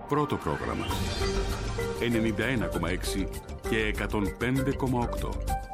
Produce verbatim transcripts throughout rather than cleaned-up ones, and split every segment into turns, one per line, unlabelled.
Πρώτο πρόγραμμα. ενενήντα ένα κόμμα έξι και εκατόν πέντε κόμμα οκτώ.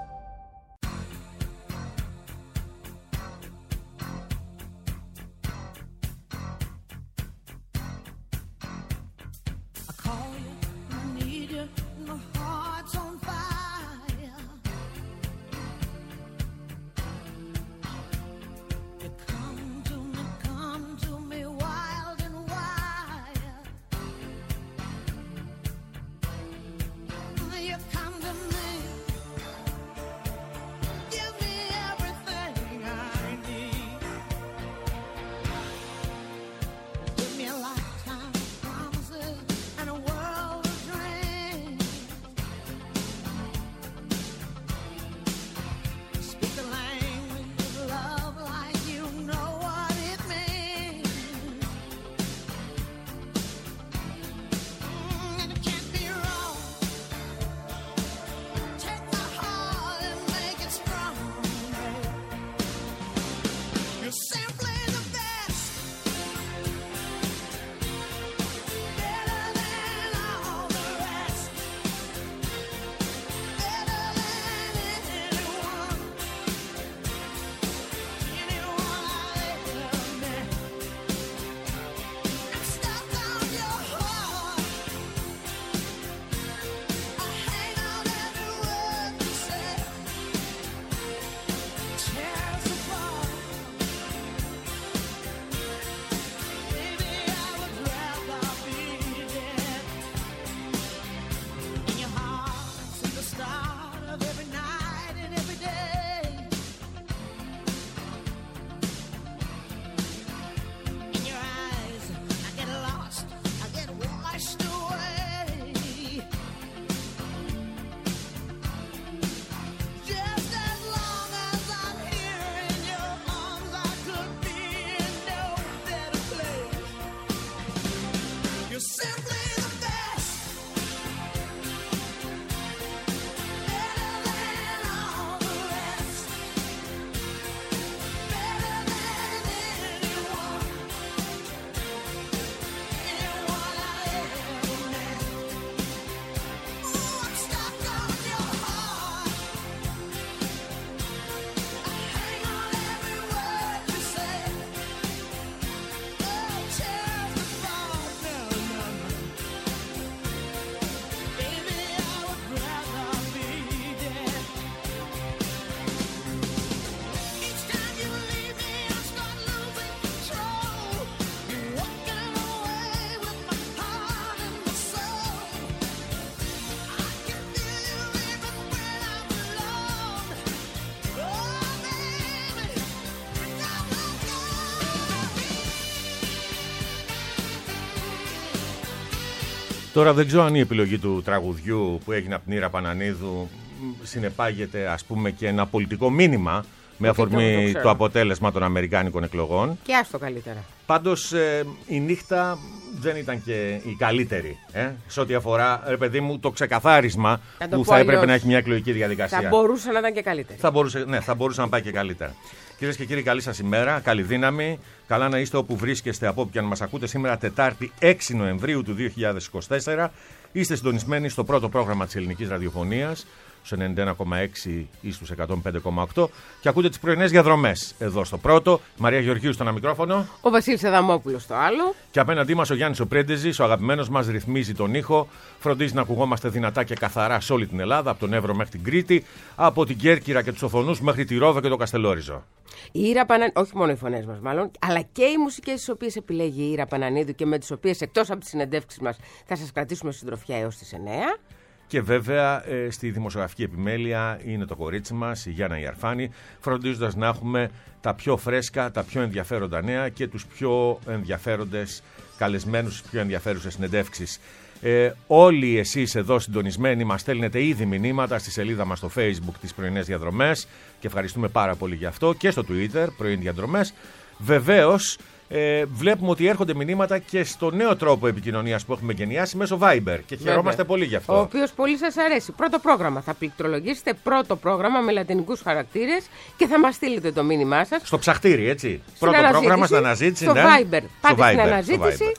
Τώρα δεν ξέρω αν η επιλογή του τραγουδιού που έγινε από την Ήρα Πανανίδου συνεπάγεται, ας πούμε, και ένα πολιτικό μήνυμα με αφορμή το, το αποτέλεσμα των αμερικάνικων εκλογών.
Και άστο καλύτερα.
Πάντως ε, η νύχτα δεν ήταν και η καλύτερη ε, σε ό,τι αφορά, ρε παιδί μου, το ξεκαθάρισμα το που θα αλλιώς έπρεπε να έχει μια εκλογική διαδικασία.
Θα μπορούσε να ήταν και καλύτερη.
Θα μπορούσε, ναι, θα μπορούσε να πάει και καλύτερα. Κυρίες και κύριοι, καλή σας ημέρα, καλή δύναμη. Καλά να είστε όπου βρίσκεστε, από όπου και αν μας ακούτε. Σήμερα Τετάρτη έξι Νοεμβρίου του δύο χιλιάδες είκοσι τέσσερα. Είστε συντονισμένοι στο πρώτο πρόγραμμα της ελληνικής ραδιοφωνίας, στους ενενήντα ένα κόμμα έξι ή στους εκατόν πέντε κόμμα οκτώ, και ακούτε τις πρωινές διαδρομές εδώ στο πρώτο. Μαρία Γεωργίου στο ένα μικρόφωνο.
Ο Βασίλης Αδαμόπουλος στο άλλο.
Και απέναντί μας ο Γιάννης ο Πρέντεζης, ο αγαπημένος μας, ρυθμίζει τον ήχο. Φροντίζει να ακουγόμαστε δυνατά και καθαρά σε όλη την Ελλάδα, από τον Εύρο μέχρι την Κρήτη, από την Κέρκυρα και τους Οθονούς μέχρι τη Ρόβα και το Καστελόριζο.
Η Ήρα Πανανίδου, όχι μόνο οι φωνές μας μάλλον, αλλά και οι μουσικές τις οποίες επιλέγει η Ήρα Πανανίδου και με τις οποίες εκτός από τις συνεντεύξεις μας θα σας κρατήσουμε συντροφιά έως τις εννιά.
Και βέβαια ε, στη δημοσιογραφική επιμέλεια είναι το κορίτσι μας, η Γιάννα Ιαρφάνη, φροντίζοντας να έχουμε τα πιο φρέσκα, τα πιο ενδιαφέροντα νέα και τους πιο ενδιαφέροντες καλεσμένους, τις πιο ενδιαφέρουσες συνεντεύξεις. Ε, όλοι εσείς εδώ συντονισμένοι μας στέλνετε ήδη μηνύματα στη σελίδα μας στο Facebook τις πρωινές διαδρομές και ευχαριστούμε πάρα πολύ γι' αυτό, και στο Twitter πρωινές διαδρομές. Βεβαίως ε, βλέπουμε ότι έρχονται μηνύματα και στο νέο τρόπο επικοινωνίας που έχουμε γενιάσει μέσω Viber και χαιρόμαστε Βέβαια. πολύ γι' αυτό.
Ο οποίος πολύ σας αρέσει. Πρώτο πρόγραμμα. Θα πληκτρολογήσετε πρώτο πρόγραμμα με λατινικούς χαρακτήρες και θα μας στείλετε το μήνυμά σας.
Στο ψαχτήρι, έτσι. Πρώτο πρόγραμμα στην αναζήτηση.
Στο
ναι.
Viber. Πάτε
στο Viber,
στην αναζήτηση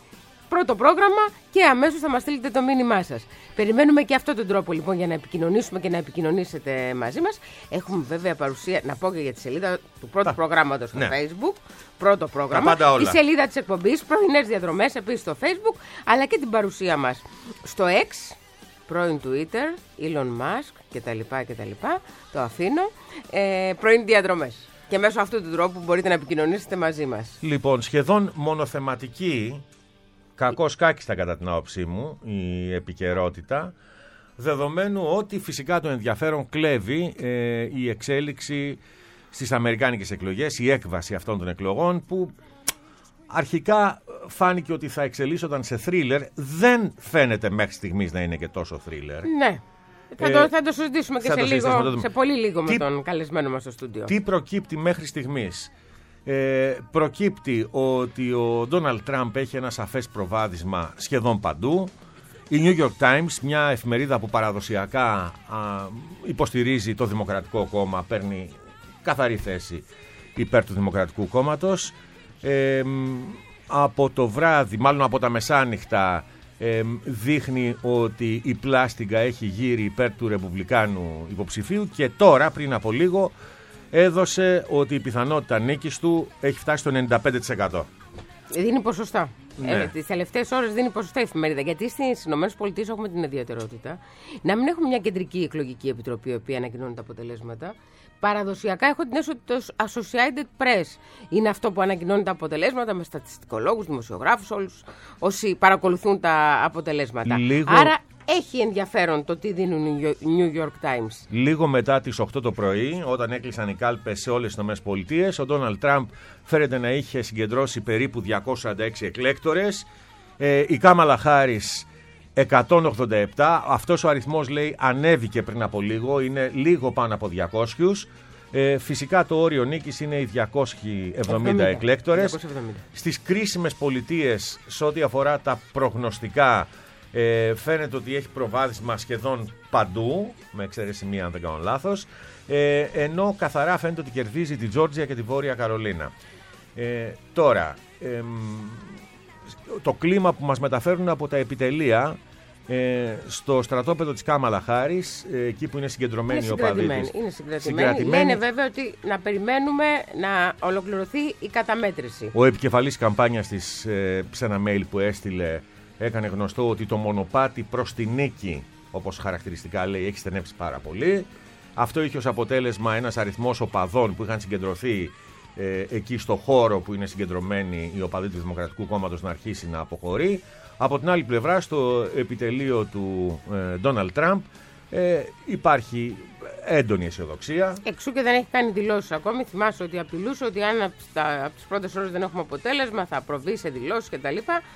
πρώτο πρόγραμμα και αμέσως θα μας στείλετε το μήνυμά σας. Περιμένουμε και αυτόν τον τρόπο λοιπόν για να επικοινωνήσουμε και να επικοινωνήσετε μαζί μας. Έχουμε βέβαια παρουσία, να πω και για τη σελίδα του πρώτου Α, προγράμματος στο ναι. Facebook. Πρώτο πρόγραμμα. Τη σελίδα της εκπομπής, πρωινές διαδρομές επίσης στο Facebook, αλλά και την παρουσία μας στο X, πρώην Twitter, Elon Musk κτλ. κτλ. Το αφήνω. Ε, πρώην διαδρομές. Και μέσω αυτού του τρόπου μπορείτε να επικοινωνήσετε μαζί μας.
Λοιπόν, σχεδόν μονοθεματική, κακώς κάκιστα κατά την άποψή μου, η επικαιρότητα, δεδομένου ότι φυσικά το ενδιαφέρον κλέβει ε, η εξέλιξη στις αμερικάνικες εκλογές, η έκβαση αυτών των εκλογών που αρχικά φάνηκε ότι θα εξελίσσονταν σε θρίλερ, δεν φαίνεται μέχρι στιγμής να είναι και τόσο θρίλερ.
Ναι. Θα, ε, το, θα το συζητήσουμε και σε, λίγο, σε πολύ λίγο τι, με τον καλεσμένο μας στο στούντιο. Τι
προκύπτει μέχρι στιγμής? Ε, προκύπτει ότι ο Ντόναλντ Τραμπ έχει ένα σαφές προβάδισμα σχεδόν παντού. Η New York Times, μια εφημερίδα που παραδοσιακά α, υποστηρίζει το Δημοκρατικό Κόμμα, παίρνει καθαρή θέση υπέρ του Δημοκρατικού Κόμματος. Ε, από το βράδυ, μάλλον από τα μεσάνυχτα, ε, δείχνει ότι η πλάστιγκα έχει γύρει υπέρ του Ρεπουμπλικάνου υποψηφίου και τώρα, πριν από λίγο, έδωσε ότι η πιθανότητα νίκης του έχει φτάσει στο ενενήντα πέντε τοις εκατό.
Δίνει ποσοστά.
Ναι.
Ε, τις τελευταίες ώρες δίνει ποσοστά η εφημερίδα. Γιατί στις ΗΠΑ έχουμε την ιδιαιτερότητα να μην έχουμε μια κεντρική εκλογική επιτροπή η οποία ανακοινώνει τα αποτελέσματα. Παραδοσιακά έχω την αίσθηση ότι το Associated Press είναι αυτό που ανακοινώνει τα αποτελέσματα με στατιστικολόγους, δημοσιογράφους, όλους όσοι παρακολουθούν τα αποτελέσματα.
Λίγο...
Άρα έχει ενδιαφέρον το τι δίνουν οι New York Times.
Λίγο μετά τις οκτώ το πρωί, όταν έκλεισαν οι κάλπες σε όλες τις ΗΠΑ, ο Ντόναλντ Τραμπ φέρεται να είχε συγκεντρώσει περίπου διακόσιους σαράντα έξι εκλέκτορες. Ε, η Κάμαλα Χάρις εκατόν ογδόντα επτά. Αυτός ο αριθμός, λέει, ανέβηκε πριν από λίγο, είναι λίγο πάνω από διακόσιους. Ε, φυσικά το όριο νίκης είναι οι διακόσιοι εβδομήντα εκλέκτορες. Στις κρίσιμες πολιτείες, σε ό,τι αφορά τα προγνωστικά, ε, φαίνεται ότι έχει προβάδισμα σχεδόν παντού, με εξαίρεση μία αν δεν κάνω λάθος, ε, ενώ καθαρά φαίνεται ότι κερδίζει τη Τζόρτζια και τη Βόρεια Καρολίνα. Ε, τώρα, ε, το κλίμα που μας μεταφέρουν από τα επιτελεία ε, στο στρατόπεδο της Κάμαλα Χάρις, ε, εκεί που είναι συγκεντρωμένοι οι οπαδοί της.
Είναι συγκρατημένοι. Λένε βέβαια ότι να περιμένουμε να ολοκληρωθεί η καταμέτρηση.
Ο επικεφαλής καμπάνιας της, ε, σε ένα mail που έστειλε, έκανε γνωστό ότι το μονοπάτι προς τη νίκη, όπως χαρακτηριστικά λέει, έχει στενέψει πάρα πολύ. Αυτό είχε ως αποτέλεσμα ένας αριθμός οπαδών που είχαν συγκεντρωθεί ε, εκεί στο χώρο που είναι συγκεντρωμένοι οι οπαδοί του Δημοκρατικού Κόμματος να αρχίσει να αποχωρεί. Από την άλλη πλευρά, στο επιτελείο του Ντόναλντ ε, Τραμπ ε, υπάρχει έντονη αισιοδοξία.
Εξού και δεν έχει κάνει δηλώσεις ακόμη. Θυμάσαι ότι απειλούσε ότι αν από, τα, από τις πρώτες ώρες δεν έχουμε αποτέλεσμα θα προβεί σε δηλώσεις κτλ.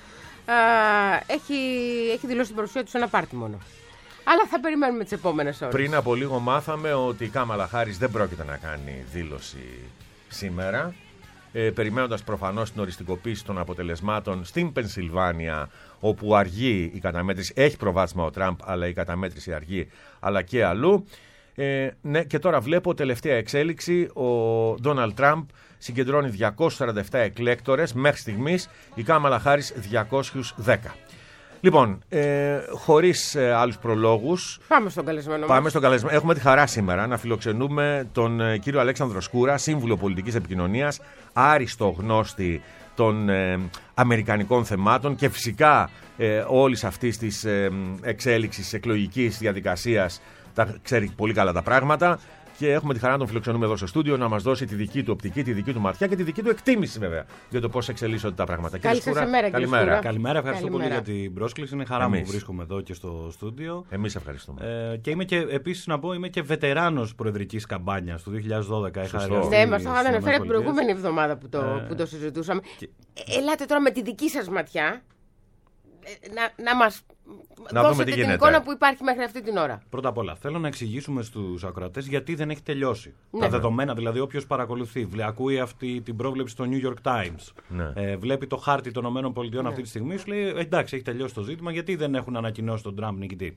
Έχει, έχει δηλώσει την παρουσία του σε ένα πάρτι μόνο. Αλλά θα περιμένουμε τις επόμενες ώρες.
Πριν από λίγο μάθαμε ότι η Κάμαλα Χάρις δεν πρόκειται να κάνει δήλωση σήμερα, ε, περιμένοντας προφανώς την οριστικοποίηση των αποτελεσμάτων στην Πενσιλβάνια, όπου αργεί η καταμέτρηση. Έχει προβάδισμα ο Τραμπ, αλλά η καταμέτρηση αργεί, αλλά και αλλού. Ε, ναι, και τώρα βλέπω τελευταία εξέλιξη. Ο Ντόναλντ Τραμπ συγκεντρώνει διακόσιους σαράντα επτά εκλέκτορες μέχρι στιγμής, η Κάμαλα Χάρις διακόσιους δέκα. Λοιπόν, ε, χωρίς ε, άλλους προλόγους,
πάμε στον καλεσμένο
πάμε
μας.
στον καλεσμένο. Έχουμε τη χαρά σήμερα να φιλοξενούμε τον ε, κύριο Αλέξανδρο Σκούρα, σύμβουλο πολιτικής επικοινωνίας, άριστο γνώστη των ε, αμερικανικών θεμάτων και φυσικά ε, όλης αυτής της ε, εξέλιξης εκλογικής διαδικασίας. Τα ξέρει πολύ καλά τα πράγματα και έχουμε τη χαρά να τον φιλοξενούμε εδώ στο στούντιο να μας δώσει τη δική του οπτική, τη δική του ματιά και τη δική του εκτίμηση βέβαια για το πώς εξελίσσονται τα πράγματα.
Καλή σας ημέρα,
καλημέρα.
Καλημέρα, ευχαριστώ
Καλημέρα.
πολύ για την πρόσκληση. Είναι χαρά
Εμείς.
μου που βρίσκομαι εδώ και στο στούντιο.
Εμείς ευχαριστούμε.
Ε, και είμαι και επίσης να πω, είμαι και βετεράνος προεδρικής καμπάνιας του δύο χιλιάδες δώδεκα. Είχα εργαστεί
Ναι, μας το είχατε
στις
αναφέρει την
ΗΠΑ.
προηγούμενη εβδομάδα που το,
Ε,
που το συζητούσαμε.
και-
Ελάτε τώρα με τη δική σας ματιά ε, να, να μας
Να δούμε
δώσετε
τι
την
γίνεται.
εικόνα που υπάρχει μέχρι αυτή την ώρα.
Πρώτα απ' όλα, θέλω να εξηγήσουμε στους ακροατές γιατί δεν έχει τελειώσει.
Ναι.
Τα δεδομένα, δηλαδή, όποιος παρακολουθεί, βλέ, ακούει αυτή την πρόβλεψη στο New York Times,
Ναι.
ε, βλέπει το χάρτη των ΗΠΑ αυτή τη στιγμή, σου λέει εντάξει, έχει τελειώσει το ζήτημα, γιατί δεν έχουν ανακοινώσει τον Τραμπ νικητή.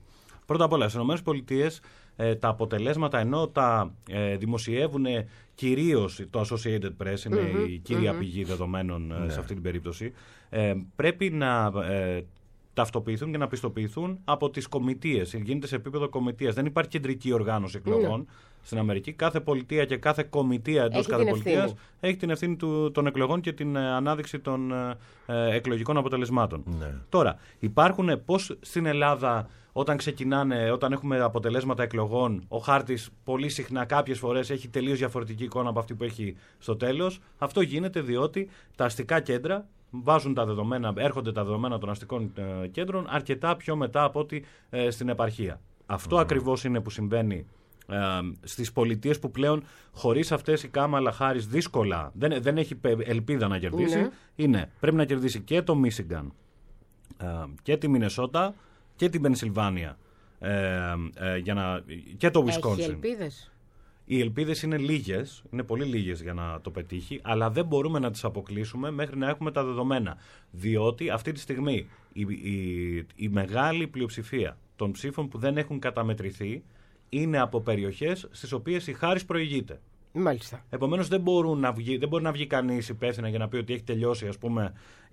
Πρώτα απ' όλα, στις ΗΠΑ ε, τα αποτελέσματα, ενώ τα ε, δημοσιεύουν κυρίως το Associated Press, είναι mm-hmm, η κύρια mm-hmm. πηγή δεδομένων ε, σε αυτή την περίπτωση, ε, πρέπει να ε, ταυτοποιηθούν και να πιστοποιηθούν από τις κομιτείες. Γίνεται σε επίπεδο κομιτείας. Δεν υπάρχει κεντρική οργάνωση εκλογών mm. στην Αμερική. Κάθε πολιτεία και κάθε κομιτεία εντός κάθε πολιτείας έχει την ευθύνη του, των εκλογών και την ε, ανάδειξη των ε, εκλογικών αποτελεσμάτων. Mm. Τώρα, υπάρχουν πώς στην Ελλάδα, όταν ξεκινάνε, όταν έχουμε αποτελέσματα εκλογών, ο χάρτης πολύ συχνά κάποιες φορές έχει τελείως διαφορετική εικόνα από αυτή που έχει στο τέλος. Αυτό γίνεται διότι τα αστικά κέντρα βάζουν τα δεδομένα, έρχονται τα δεδομένα των αστικών ε, κέντρων αρκετά πιο μετά από ότι ε, στην επαρχία. Αυτό mm. ακριβώς είναι που συμβαίνει ε, στις πολιτείες που πλέον χωρίς αυτές η Κάμαλα Χάρις δύσκολα δεν, δεν έχει ελπίδα να κερδίσει. Mm. Είναι, πρέπει να κερδίσει και το Μίσιγκαν ε, και τη Μινεσότα και την Πενσιλβάνια ε, ε, για να, και το Ουισκόνσιν.
Έχει ελπίδες.
Οι ελπίδες είναι λίγες, είναι πολύ λίγες για να το πετύχει, αλλά δεν μπορούμε να τις αποκλείσουμε μέχρι να έχουμε τα δεδομένα. Διότι αυτή τη στιγμή η, η, η μεγάλη πλειοψηφία των ψήφων που δεν έχουν καταμετρηθεί είναι από περιοχές στις οποίες η Χάρις προηγείται.
Μάλιστα.
Επομένως δεν, μπορούν να βγει, δεν μπορεί να βγει κανείς υπεύθυνα για να πει ότι έχει τελειώσει, ας πούμε,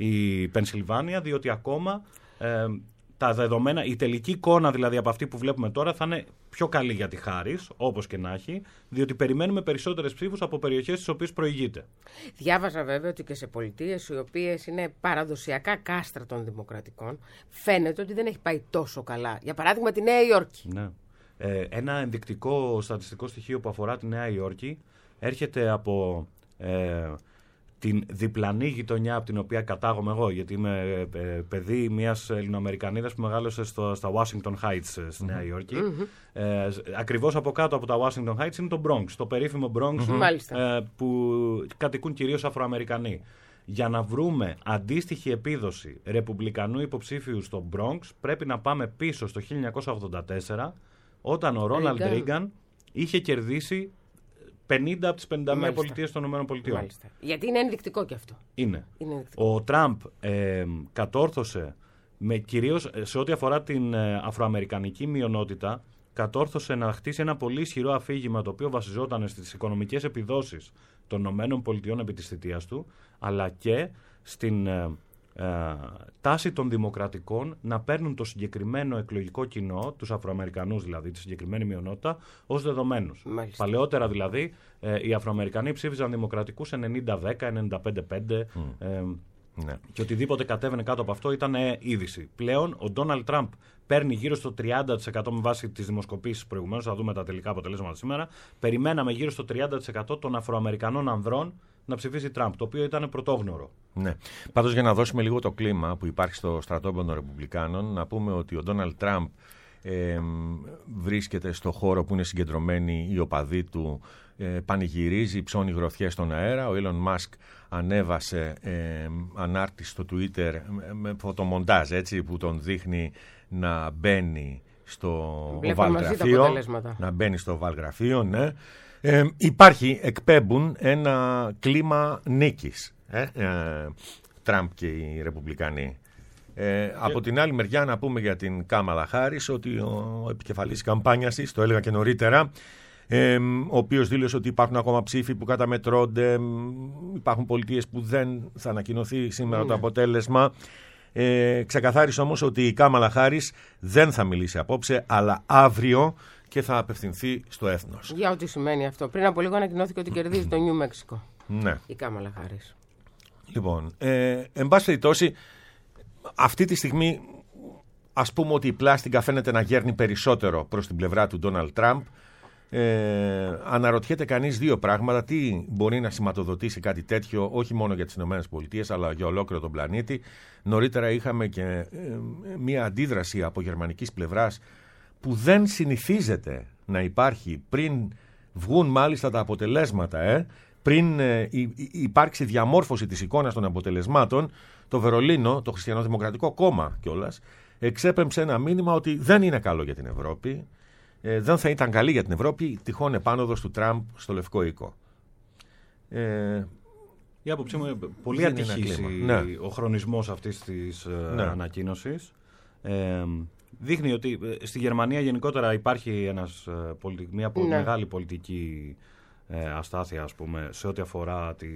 η Πενσιλβάνια, διότι ακόμα ε, τα δεδομένα, η τελική εικόνα δηλαδή από αυτή που βλέπουμε τώρα θα είναι πιο καλή για τη Χάρις, όπως και να έχει, διότι περιμένουμε περισσότερες ψήφους από περιοχές στις οποίες προηγείται.
Διάβαζα βέβαια ότι και σε πολιτείες οι οποίες είναι παραδοσιακά κάστρα των δημοκρατικών, φαίνεται ότι δεν έχει πάει τόσο καλά. Για παράδειγμα τη Νέα Υόρκη.
Ναι. Ε, ένα ενδεικτικό στατιστικό στοιχείο που αφορά τη Νέα Υόρκη έρχεται από ε, την διπλανή γειτονιά από την οποία κατάγομαι εγώ, γιατί είμαι ε, παιδί μιας Ελληνοαμερικανίδας που μεγάλωσε στο, στα Washington Heights στη Νέα Υόρκη. Mm-hmm. Ε, ακριβώς από κάτω από τα Washington Heights είναι το Bronx, το περίφημο Bronx mm-hmm. ε, που κατοικούν κυρίως Αφροαμερικανοί. Για να βρούμε αντίστοιχη επίδοση ρεπουμπλικανού υποψήφιου στο Bronx πρέπει να πάμε πίσω στο χίλια εννιακόσια ογδόντα τέσσερα, όταν ο Ρόναλντ Ρίγκαν είχε κερδίσει πενήντα από τις πενήντα μία πολιτείες των ΗΠΑ.
Γιατί είναι ενδεικτικό και αυτό.
Είναι.
είναι ενδεικτικό.
Ο Τραμπ ε, κατόρθωσε, με, κυρίως σε ό,τι αφορά την ε, αφροαμερικανική μειονότητα, κατόρθωσε να χτίσει ένα πολύ ισχυρό αφήγημα το οποίο βασιζόταν στις οικονομικές επιδόσεις των ΗΠΑ επί της θητείας του, αλλά και στην ε, ε, τάση των δημοκρατικών να παίρνουν το συγκεκριμένο εκλογικό κοινό, τους Αφροαμερικανούς δηλαδή, τη συγκεκριμένη μειονότητα, ως δεδομένους.
Μάλιστα.
Παλαιότερα δηλαδή, ε, οι Αφροαμερικανοί ψήφιζαν δημοκρατικούς ενενήντα δέκα, ενενήντα πέντε πέντε mm. ε, ναι. και οτιδήποτε κατέβαινε κάτω από αυτό ήταν ε, είδηση. Πλέον ο Ντόναλντ Τραμπ παίρνει γύρω στο τριάντα τοις εκατό με βάση τις δημοσκοπήσεις προηγουμένως, θα δούμε τα τελικά αποτελέσματα σήμερα. Περιμέναμε γύρω στο τριάντα τοις εκατό των Αφροαμερικανών ανδρών να ψηφίσει Τραμπ, το οποίο ήταν πρωτόγνωρο.
Ναι. Πάντως, για να δώσουμε λίγο το κλίμα που υπάρχει στο στρατόπεδο των Ρεπουμπλικάνων, να πούμε ότι ο Ντόναλντ Τραμπ ε, βρίσκεται στο χώρο που είναι συγκεντρωμένοι οι οπαδοί του, ε, πανηγυρίζει, ψώνει γροθιές στον αέρα. Ο Elon Musk ανέβασε ε, ανάρτηση στο Twitter με φωτομοντάζ, έτσι, που τον δείχνει να μπαίνει στο οβαλγραφείο. Να μπαίνει στο οβαλγραφείο, ναι. Ε, υπάρχει, εκπέμπουν ένα κλίμα νίκης, ε, ε, Τραμπ και οι Ρεπουμπλικανοί. Ε, από την άλλη μεριά να πούμε για την Κάμαλα Χάρις ότι ο επικεφαλής καμπάνιας της, το έλεγα και νωρίτερα, ε, ο οποίος δήλωσε ότι υπάρχουν ακόμα ψήφοι που καταμετρώνται, υπάρχουν πολιτείες που δεν θα ανακοινωθεί σήμερα mm. το αποτέλεσμα. Ε, ξεκαθάρισε όμως ότι η Κάμαλα Χάρις δεν θα μιλήσει απόψε, αλλά αύριο, και θα απευθυνθεί στο έθνος.
Για ό,τι σημαίνει αυτό. Πριν από λίγο ανακοινώθηκε ότι κερδίζει το Νιου Μέξικο.
Ναι.
Η Κάμαλα Χάρις.
Λοιπόν, ε, εν πάση περιπτώσει, αυτή τη στιγμή ας πούμε ότι η πλάστιγκα φαίνεται να γέρνει περισσότερο προς την πλευρά του Ντόναλντ Τραμπ. Ε, αναρωτιέται κανείς δύο πράγματα. Τι μπορεί να σηματοδοτήσει κάτι τέτοιο, όχι μόνο για τις ΗΠΑ, αλλά για ολόκληρο τον πλανήτη. Νωρίτερα είχαμε και ε, μία αντίδραση από γερμανικής πλευράς που δεν συνηθίζεται να υπάρχει πριν βγουν μάλιστα τα αποτελέσματα, ε, πριν ε, υπάρξει διαμόρφωση της εικόνας των αποτελεσμάτων. Το Βερολίνο, το Χριστιανοδημοκρατικό Κόμμα κιόλας, εξέπεμψε ένα μήνυμα ότι δεν είναι καλό για την Ευρώπη, ε, δεν θα ήταν καλή για την Ευρώπη τυχόν επάνωδος του Τραμπ στο Λευκό Οίκο. Ε,
Η άποψή μου είναι πολύ ατυχής ναι. ο χρονισμός αυτής της ναι. ανακοίνωσης. Ε, δείχνει ότι στη Γερμανία γενικότερα υπάρχει ένας, μια ναι. μεγάλη πολιτική ε, αστάθεια, ας πούμε, σε ό,τι αφορά τη,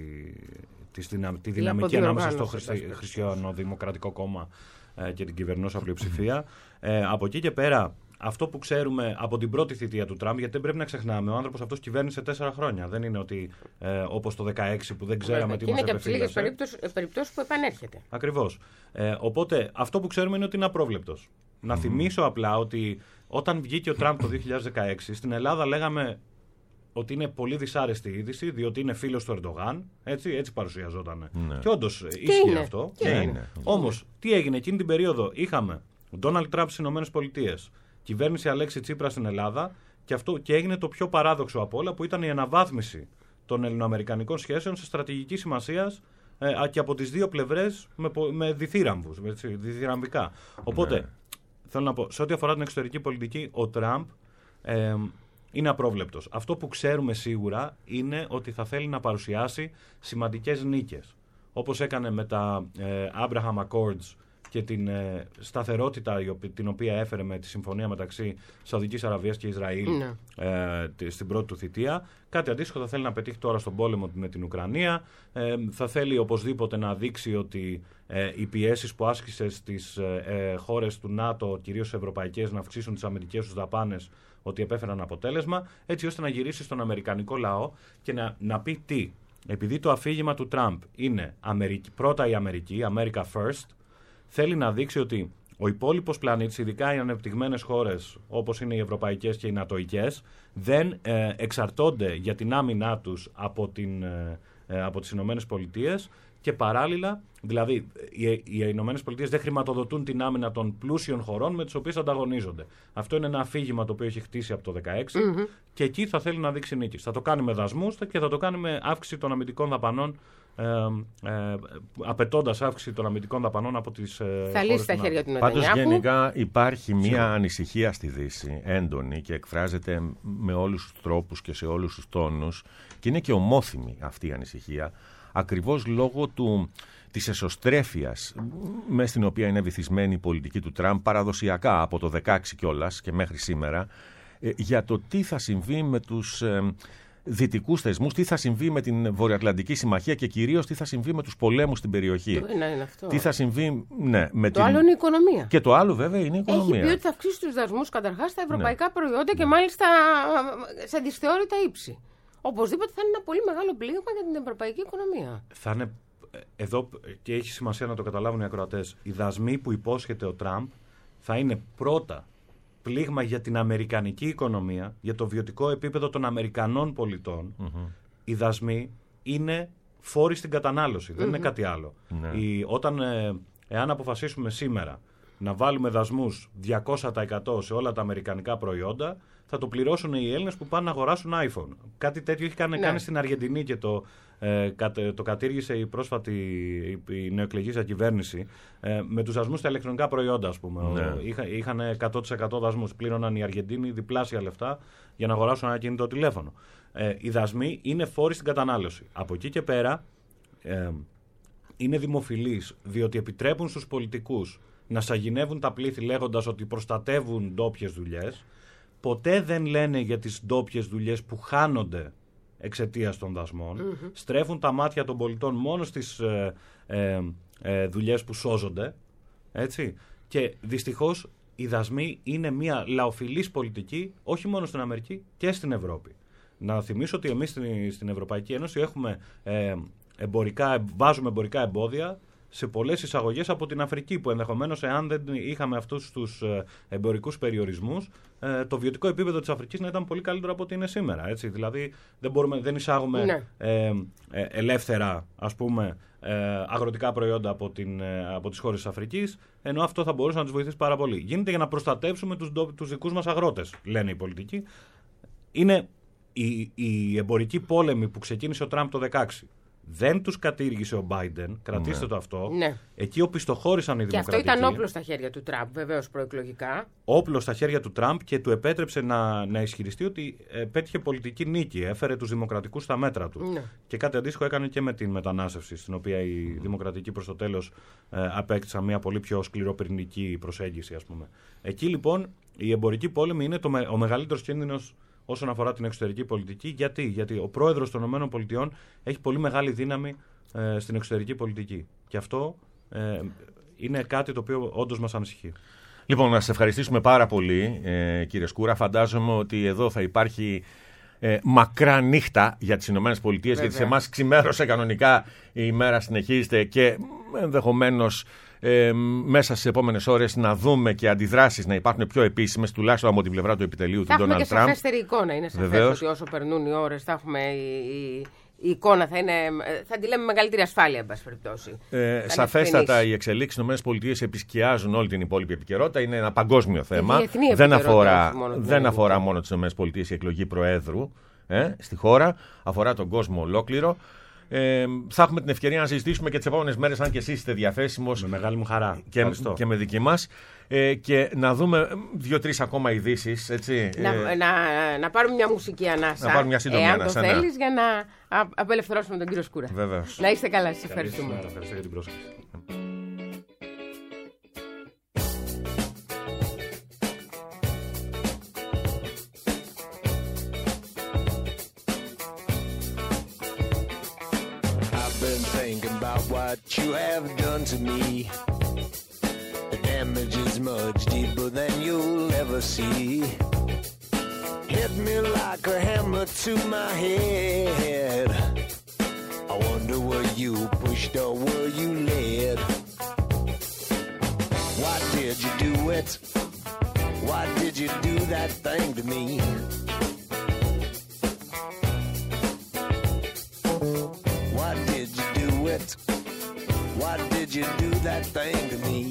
τη, δυνα, τη δυναμική ανάμεσα στο Χριστιανοδημοκρατικό κόμμα ε, και την κυβερνώσα πλειοψηφία. Ε, από εκεί και πέρα, αυτό που ξέρουμε από την πρώτη θητεία του Τραμπ, γιατί δεν πρέπει να ξεχνάμε, ο άνθρωπος αυτός κυβέρνησε τέσσερα χρόνια. Δεν είναι ότι ε, όπως το δεκαέξι που δεν ξέραμε τι μας επεφύλασε. Είναι
και από τις λίγες περιπτώσεις που επανέρχεται.
Ακριβώς. Ε, οπότε αυτό που ξέρουμε είναι ότι είναι απρόβλεπτος. Mm-hmm. Να θυμίσω απλά ότι όταν βγήκε ο Τραμπ το δύο χιλιάδες δεκαέξι, στην Ελλάδα λέγαμε ότι είναι πολύ δυσάρεστη είδηση, διότι είναι φίλος του Ερντογάν. Έτσι, έτσι παρουσιαζόταν. Ναι. Και όντως ίσχυε αυτό.
Και
ναι.
είναι.
Όμως, τι έγινε εκείνη την περίοδο? Είχαμε Ντόναλντ Τραμπ στις Ηνωμένες Πολιτείες, κυβέρνηση Αλέξη Τσίπρα στην Ελλάδα, και, αυτό, και έγινε το πιο παράδοξο από όλα, που ήταν η αναβάθμιση των ελληνοαμερικανικών σχέσεων σε στρατηγική σημασία ε, και από τις δύο πλευρές με, με διθύραμβους, διθυραμβικά. Οπότε, ναι. θέλω να πω, σε ό,τι αφορά την εξωτερική πολιτική, ο Τραμπ ε, είναι απρόβλεπτος. Αυτό που ξέρουμε σίγουρα είναι ότι θα θέλει να παρουσιάσει σημαντικές νίκες. Όπως έκανε με τα ε, Abraham Accords και την ε, σταθερότητα την οποία έφερε με τη συμφωνία μεταξύ Σαουδικής Αραβίας και Ισραήλ ναι. ε, στην πρώτη του θητεία. Κάτι αντίστοιχο θα θέλει να πετύχει τώρα στον πόλεμο με την Ουκρανία. Ε, θα θέλει οπωσδήποτε να δείξει ότι ε, οι πιέσεις που άσκησε στις ε, χώρες του ΝΑΤΟ, κυρίως ευρωπαϊκές, να αυξήσουν τις αμυντικές τους δαπάνες, ότι επέφεραν αποτέλεσμα, έτσι ώστε να γυρίσει στον αμερικανικό λαό και να, να πει τι. Επειδή το αφήγημα του Τραμπ είναι Αμερική, πρώτα η Αμερική, America First, θέλει να δείξει ότι ο υπόλοιπος πλανήτης, ειδικά οι ανεπτυγμένες χώρες όπως είναι οι ευρωπαϊκές και οι νατοικές, δεν ε, εξαρτώνται για την άμυνά τους από, την, ε, από τις Ηνωμένες Πολιτείες, και παράλληλα, δηλαδή οι, οι Ηνωμένες Πολιτείες δεν χρηματοδοτούν την άμυνα των πλούσιων χωρών με τις οποίες ανταγωνίζονται. Αυτό είναι ένα αφήγημα το οποίο έχει χτίσει από το δύο χιλιάδες δεκαέξι mm-hmm. και εκεί θα θέλει να δείξει νίκη. Θα το κάνει με δασμούς και θα το κάνει με αύξηση των αμυντικών δαπανών, Ε, ε, απαιτώντας αύξηση των αμυντικών δαπανών από τις ε,
θα λύσει τα χέρια του
Νετανιάχου. Πάντως γενικά υπάρχει μια Σίγουρα. ανησυχία στη Δύση, έντονη, και εκφράζεται με όλους τους τρόπους και σε όλους τους τόνους, και είναι και ομόθυμη αυτή η ανησυχία, ακριβώς λόγω του, της εσωστρέφειας με στην οποία είναι βυθισμένη η πολιτική του Τραμπ παραδοσιακά από το δεκαέξι κιόλας και μέχρι σήμερα, ε, για το τι θα συμβεί με τους ε, δυτικούς θεσμούς, τι θα συμβεί με την Βορειοατλαντική Συμμαχία και κυρίως τι θα συμβεί με τους πολέμους στην περιοχή.
Το ένα είναι αυτό.
Τι θα συμβεί, ναι, με
το
την...
άλλο είναι η οικονομία.
Και το άλλο βέβαια είναι η οικονομία.
Έχει πει ότι θα αυξήσει τους δασμούς καταρχάς στα ευρωπαϊκά ναι. προϊόντα και
ναι.
μάλιστα σε δυσθεώρητα ύψη. Οπωσδήποτε θα είναι ένα πολύ μεγάλο πλήγμα για την ευρωπαϊκή οικονομία.
Θα είναι εδώ, και έχει σημασία να το καταλάβουν οι ακροατές, οι δασμοί που υπόσχεται ο Τραμπ θα είναι πρώτα πλήγμα για την αμερικανική οικονομία, για το βιωτικό επίπεδο των Αμερικανών πολιτών. Mm-hmm. Οι δασμοί είναι φόροι στην κατανάλωση, mm-hmm. δεν είναι κάτι άλλο. Mm-hmm. Η, όταν, ε, εάν αποφασίσουμε σήμερα να βάλουμε δασμούς διακόσια τοις εκατό σε όλα τα αμερικανικά προϊόντα, θα το πληρώσουν οι Έλληνες που πάνε να αγοράσουν iPhone. Κάτι τέτοιο έχει κάνει, ναι. κάνει στην Αργεντινή και το, ε, κα, το κατήργησε η πρόσφατη η, η νεοεκλεγήσα κυβέρνηση ε, με τους δασμούς στα ηλεκτρονικά προϊόντα, ας πούμε. Ναι. Είχα, είχαν εκατό τοις εκατό δασμούς. Πλήρωναν οι Αργεντίνοι διπλάσια λεφτά για να αγοράσουν ένα κινητό τηλέφωνο. Ε, οι δασμοί είναι φόροι στην κατανάλωση. Από εκεί και πέρα ε, είναι δημοφιλείς, διότι επιτρέπουν στους πολιτικούς να σαγηνεύουν τα πλήθη λέγοντας ότι προστατεύουν ντόπιες δουλειές. Ποτέ δεν λένε για τις ντόπιες δουλειές που χάνονται εξαιτίας των δασμών. Mm-hmm. Στρέφουν τα μάτια των πολιτών μόνο στις ε, ε, ε, δουλειές που σώζονται. Έτσι. Και δυστυχώς οι δασμοί είναι μια λαοφιλής πολιτική, όχι μόνο στην Αμερική και στην Ευρώπη. Να θυμίσω ότι εμείς στην, στην Ευρωπαϊκή Ένωση έχουμε, ε, εμπορικά, βάζουμε εμπορικά εμπόδια σε πολλές εισαγωγές από την Αφρική, που ενδεχομένως, εάν δεν είχαμε αυτούς τους εμπορικούς περιορισμούς, το βιωτικό επίπεδο της Αφρικής να ήταν πολύ καλύτερο από ό,τι είναι σήμερα. Έτσι. Δηλαδή δεν, μπορούμε, δεν εισάγουμε ναι. ε, ε, ελεύθερα, ας πούμε, ε, αγροτικά προϊόντα από, την, ε, από τις χώρες της Αφρικής, ενώ αυτό θα μπορούσε να τους βοηθήσει πάρα πολύ. Γίνεται για να προστατεύσουμε τους, τους δικούς μας αγρότες, λένε οι πολιτικοί. Είναι η, η εμπορική πόλεμη που ξεκίνησε ο Τραμπ το δύο χιλιάδες δεκαέξι. Δεν τους κατήργησε ο Biden, κρατήστε
ναι.
το αυτό.
Ναι.
Εκεί οπισθοχώρησαν οι
και
δημοκρατικοί.
Και αυτό ήταν όπλο στα χέρια του Τραμπ, βεβαίως προεκλογικά.
Όπλο στα χέρια του Τραμπ και του επέτρεψε να, να ισχυριστεί ότι ε, πέτυχε πολιτική νίκη. Έφερε τους δημοκρατικούς στα μέτρα του.
Ναι.
Και κάτι αντίστοιχο έκανε και με την μετανάστευση, στην οποία οι δημοκρατικοί προς το τέλος ε, απέκτησαν μια πολύ πιο σκληροπυρηνική προσέγγιση, ας πούμε. Εκεί λοιπόν η εμπορική πόλεμη είναι το, ο μεγαλύτερος κίνδυνος όσον αφορά την εξωτερική πολιτική. Γιατί, Γιατί ο πρόεδρος των ΗΠΑ έχει πολύ μεγάλη δύναμη ε, στην εξωτερική πολιτική. Και αυτό ε, είναι κάτι το οποίο όντως μας ανησυχεί.
Λοιπόν, να σας ευχαριστήσουμε πάρα πολύ, ε, κύριε Σκούρα. Φαντάζομαι ότι εδώ θα υπάρχει ε, μακρά νύχτα για τις Ηνωμένες Πολιτείες, γιατί σε εμάς ξημέρωσε κανονικά η ημέρα, συνεχίζεται και ενδεχομένως ε, μέσα στις επόμενες ώρες να δούμε και αντιδράσεις να υπάρχουν πιο επίσημες, τουλάχιστον από την πλευρά του επιτελείου του Ντόναλντ Τραμπ.
Θα έχουμε και σαφέστερη εικόνα. Είναι σαφές ότι όσο περνούν οι ώρες θα έχουμε η, η, η εικόνα, θα, είναι, θα τη λέμε μεγαλύτερη ασφάλεια, εν πάση περιπτώσει.
Ε, σαφέστατα οι εξελίξεις στις ΗΠΑ επισκιάζουν όλη την υπόλοιπη επικαιρότητα. Είναι ένα παγκόσμιο θέμα. Δεν αφορά, μόνο, δεν αφορά μόνο τις ΗΠΑ η εκλογή Προέδρου ε, στη χώρα, αφορά τον κόσμο ολόκληρο. Ε, θα έχουμε την ευκαιρία να συζητήσουμε και τις επόμενες μέρες, αν και εσείς είστε διαθέσιμος.
Με μεγάλη μου χαρά.
Και, και με δική μας. Ε, και να δούμε δύο-τρεις ακόμα ειδήσεις. Έτσι,
να,
ε,
να, να πάρουμε μια μουσική ανάσα.
Να πάρουμε μια σύντομη
εάν
ανάσα.
Αν το θέλεις, για να α, απελευθερώσουμε τον κύριο Σκούρα.
Βεβαίως.
Να είστε καλά, σας ευχαριστούμε.
Ευχαριστώ για την πρόσκληση.
What you have done to me, the damage is much deeper than you'll ever see. Hit me like a hammer to my head. I wonder were you pushed or were you led? Why did you do it? Why did you do that thing to me? Why did you do it? Why did you do that thing to me?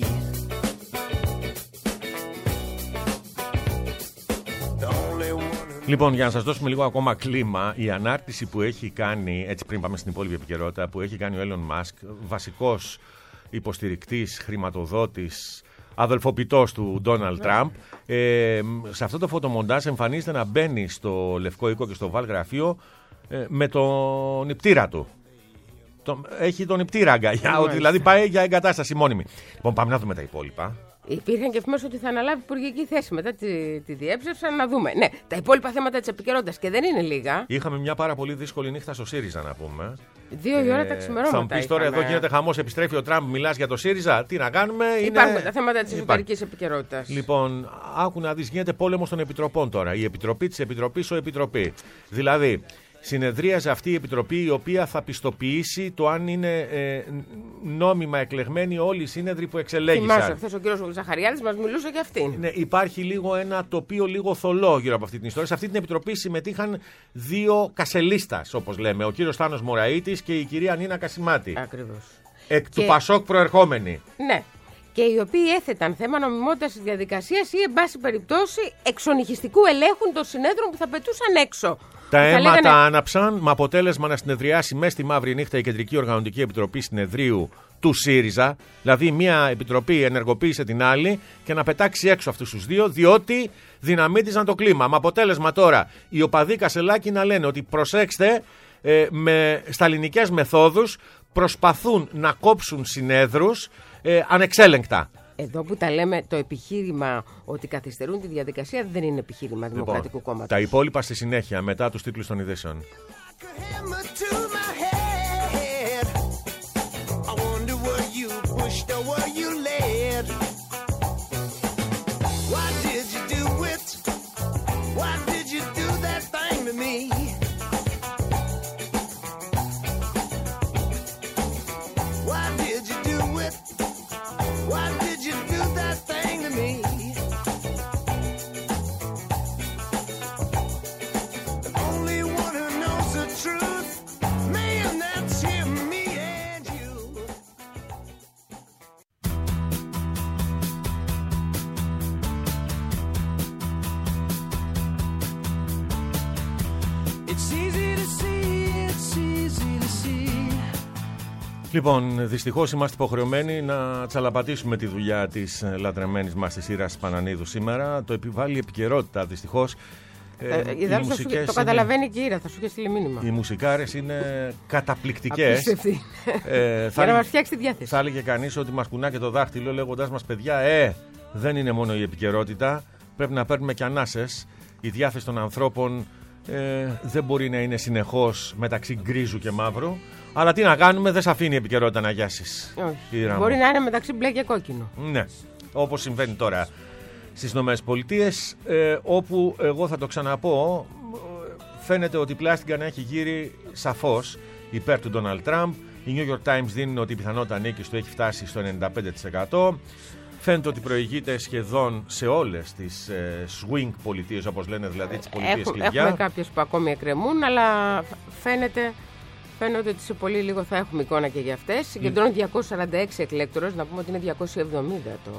Λοιπόν, για να σας δώσουμε λίγο ακόμα κλίμα, η ανάρτηση που έχει κάνει, έτσι πριν πάμε στην υπόλοιπη επικαιρότητα, που έχει κάνει ο Elon Musk, βασικός υποστηρικτής, χρηματοδότης, αδελφοποιητός του Donald Trump, ε, σε αυτό το φωτομοντάζ εμφανίζεται να μπαίνει στο Λευκό Οίκο και στο Oval Γραφείο ε, με τον νηπτήρα του. Το, έχει τον νηπτήρα αγκαλιά, ότι δηλαδή πάει για εγκατάσταση μόνιμη. Λοιπόν, πάμε να δούμε τα υπόλοιπα.
Υπήρχαν και εφημέρες ότι θα αναλάβει υπουργική θέση. Μετά τη, τη διέψευσαν, να δούμε. Ναι, τα υπόλοιπα θέματα της επικαιρότητας και δεν είναι λίγα.
Είχαμε μια πάρα πολύ δύσκολη νύχτα στο ΣΥΡΙΖΑ, να πούμε.
Δύο η ώρα τα ξημερώματα.
Θα μου πεις τώρα, εδώ γίνεται χαμός, επιστρέφει ο Τραμπ, μιλάς για το ΣΥΡΙΖΑ. Τι να κάνουμε.
Υπάρχουν
είναι...
τα θέματα της εσωτερικής επικαιρότητας.
Λοιπόν, άκου να δεις, γίνεται πόλεμος των επιτροπών τώρα. Η επιτροπή της επιτροπής, ο επιτροπή. Δηλαδή. Συνεδρίαζε αυτή η επιτροπή, η οποία θα πιστοποιήσει το αν είναι ε, νόμιμα εκλεγμένοι όλοι οι σύνεδροι που εξελέγησαν.
Θυμάσαι, χθες ο κύριος Ζαχαριάδης μας μιλούσε για αυτήν.
Ναι, υπάρχει λίγο ένα τοπίο λίγο θολό γύρω από αυτή την ιστορία. Σε αυτή την επιτροπή συμμετείχαν δύο κασελίστας, όπως λέμε, ο κύριος Θάνος Μωραΐτης και η κυρία Νίνα Κασιμάτη.
Ακριβώς.
Εκ
και...
του Πασόκ προερχόμενοι.
Ναι. Και οι οποίοι έθεταν θέμα νομιμότητας της διαδικασίας ή, εν πάση περιπτώσει, εξονυχιστικού ελέγχου των συνέδρων που θα πετούσαν έξω.
Τα αίματα
λέγανε...
άναψαν με αποτέλεσμα να συνεδριάσει μέσα στη μαύρη νύχτα η Κεντρική Οργανωτική Επιτροπή Συνεδρίου του ΣΥΡΙΖΑ. Δηλαδή, μια επιτροπή ενεργοποίησε την άλλη και να πετάξει έξω αυτούς τους δύο, διότι δυναμίτιζαν το κλίμα. Με αποτέλεσμα τώρα οι οπαδοί Κασελάκη να λένε ότι προσέξτε, ε, με σταλινικές μεθόδους προσπαθούν να κόψουν συνέδρους ε, ανεξέλεγκτα.
Εδώ που τα λέμε, το επιχείρημα ότι καθυστερούν τη διαδικασία δεν είναι επιχείρημα
λοιπόν,
Δημοκρατικού Κόμματος.
Τα υπόλοιπα στη συνέχεια, μετά τους τίτλους των ειδήσεων. Λοιπόν, δυστυχώς είμαστε υποχρεωμένοι να τσαλαπατήσουμε τη δουλειά της λατρεμένης μας της Ήρας Πανανίδου σήμερα. Το επιβάλλει η επικαιρότητα, δυστυχώς.
Ε, ε, οι μουσικές το καταλαβαίνει είναι... και η Ήρα, θα σου είχε στείλει μήνυμα.
Οι μουσικάρες είναι καταπληκτικές.
ε, Για να μας φτιάξει τη διάθεση.
Θα έλεγε κανείς ότι μας κουνά και το δάχτυλο λέγοντας μας, παιδιά, ε, δεν είναι μόνο η επικαιρότητα. Πρέπει να παίρνουμε και ανάσες. Η διάθεση των ανθρώπων ε, δεν μπορεί να είναι συνεχώς μεταξύ γκρίζου και μαύρου. Αλλά τι να κάνουμε, δεν σε αφήνει η επικαιρότητα να γιάσεις.
Όχι. Μπορεί να είναι μεταξύ μπλε και κόκκινο.
Ναι, όπως συμβαίνει τώρα στις Ηνωμένες Πολιτείες, ε, όπου εγώ θα το ξαναπώ, φαίνεται ότι η πλάστικα να έχει γύρει σαφώς υπέρ του Ντόναλντ Τραμπ. Οι New York Times δίνουν ότι η πιθανότητα νίκης του έχει φτάσει στο ενενήντα πέντε τοις εκατό. Φαίνεται ότι προηγείται σχεδόν σε όλες τις ε, swing πολιτείες, όπως λένε, δηλαδή τις πολιτείες κλειδιά.
Έχουμε κάποιες που ακόμη εκκρεμούν, αλλά φαίνεται... Φαίνεται ότι σε πολύ λίγο θα έχουμε εικόνα και για αυτές. Συγκεντρώνουν διακόσιους σαράντα έξι εκλέκτορες, να πούμε ότι είναι διακόσιους εβδομήντα το,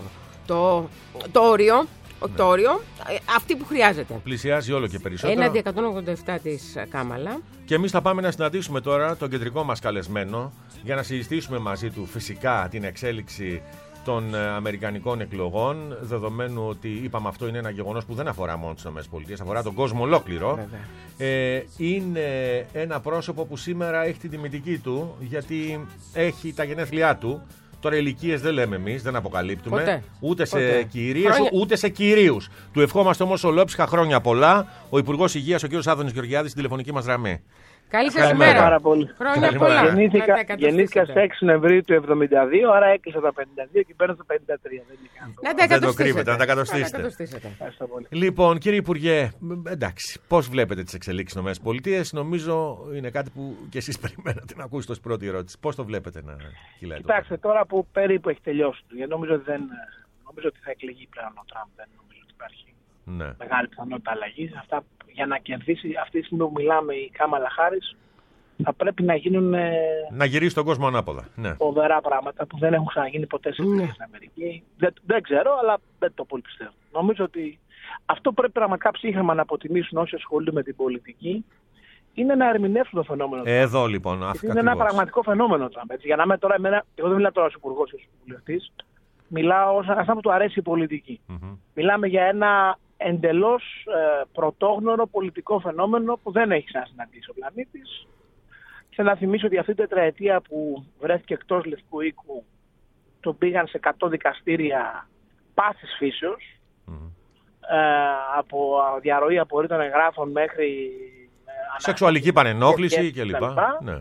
το, το όριο. Ναι. Το όριο, αυτή που χρειάζεται.
Πλησιάζει όλο και περισσότερο.
Έναντι εκατόν ογδόντα επτά της Κάμαλα.
Και εμείς θα πάμε να συναντήσουμε τώρα τον κεντρικό μας καλεσμένο για να συζητήσουμε μαζί του φυσικά την εξέλιξη των αμερικανικών εκλογών, δεδομένου ότι είπαμε αυτό είναι ένα γεγονός που δεν αφορά μόνο τις ΗΠΑ, αφορά τον κόσμο ολόκληρο. Ε, είναι ένα πρόσωπο που σήμερα έχει την τιμητική του, γιατί έχει τα γενέθλιά του. Τώρα ηλικίες δεν λέμε εμείς, δεν αποκαλύπτουμε.
Ποτέ.
Ούτε
Ποτέ.
σε κυρίες,
Χρόνια...
ούτε σε κυρίους. Του ευχόμαστε όμως ολόψυχα χρόνια πολλά. Ο Υπουργός Υγείας, ο κ. Άδωνης Γεωργιάδης, στην τηλεφωνική μας γραμμή.
Καλή σας ημέρα.
Πάρα πολύ.
Χρόνια πολλά.
Γεννήθηκα, γεννήθηκα σε έξι Νοεμβρίου του εβδομήντα δύο, άρα έκλεισα τα πενήντα δύο και παίρνω στο πενήντα τρία. Δεν,
να τα
δεν το κρύβετε, να τα εκατοστήσετε. Λοιπόν, κύριε Υπουργέ, εντάξει, πώς βλέπετε τις εξελίξεις στις ΗΠΑ? Νομίζω είναι κάτι που και εσείς περιμένατε να ακούσετε ως πρώτη ερώτηση. Πώς το βλέπετε να κυλάει?
Κοιτάξτε, τώρα που περίπου έχει τελειώσει, γιατί νομίζω ότι, δεν, νομίζω ότι θα εκλεγεί πλέον ο Τραμπ. Δεν νομίζω ότι υπάρχει ναι. μεγάλη πιθανότητα αλλαγή. Αυτά για να κερδίσει αυτή τη στιγμή που μιλάμε η Κάμαλα Χάρις, θα πρέπει να γίνουν.
Να γυρίσει τον κόσμο ανάποδα. Ναι.
Φοβερά πράγματα που δεν έχουν ξαναγίνει ποτέ σε ναι. στην Αμερική. Δεν, δεν ξέρω, αλλά δεν το πολύ πιστεύω. Νομίζω ότι αυτό πρέπει πραγματικά ψύχρεμα να αποτιμήσουν όσοι ασχολούνται με την πολιτική, είναι να ερμηνεύσουν το φαινόμενο.
Εδώ λοιπόν.
Είναι ακριβώς. Ένα πραγματικό φαινόμενο Τραμπ. Για να είμαι τώρα, εμένα, εγώ δεν μιλάω τώρα ως υπουργός ή ως βουλευτής, μιλάω ως ένας που του αρέσει η πολιτική. Mm-hmm. Μιλάμε για ένα εντελώς ε, πρωτόγνωρο πολιτικό φαινόμενο που δεν έχει ξανασυναντήσει ο πλανήτης. Και να θυμίσω ότι αυτή την τετραετία που βρέθηκε εκτός Λευκού Οίκου, τον πήγαν σε εκατό δικαστήρια πάσης φύσεως, mm-hmm. ε, από διαρροή απορρίτων εγγράφων μέχρι
σεξουαλική πανενόχληση κλπ. Ναι.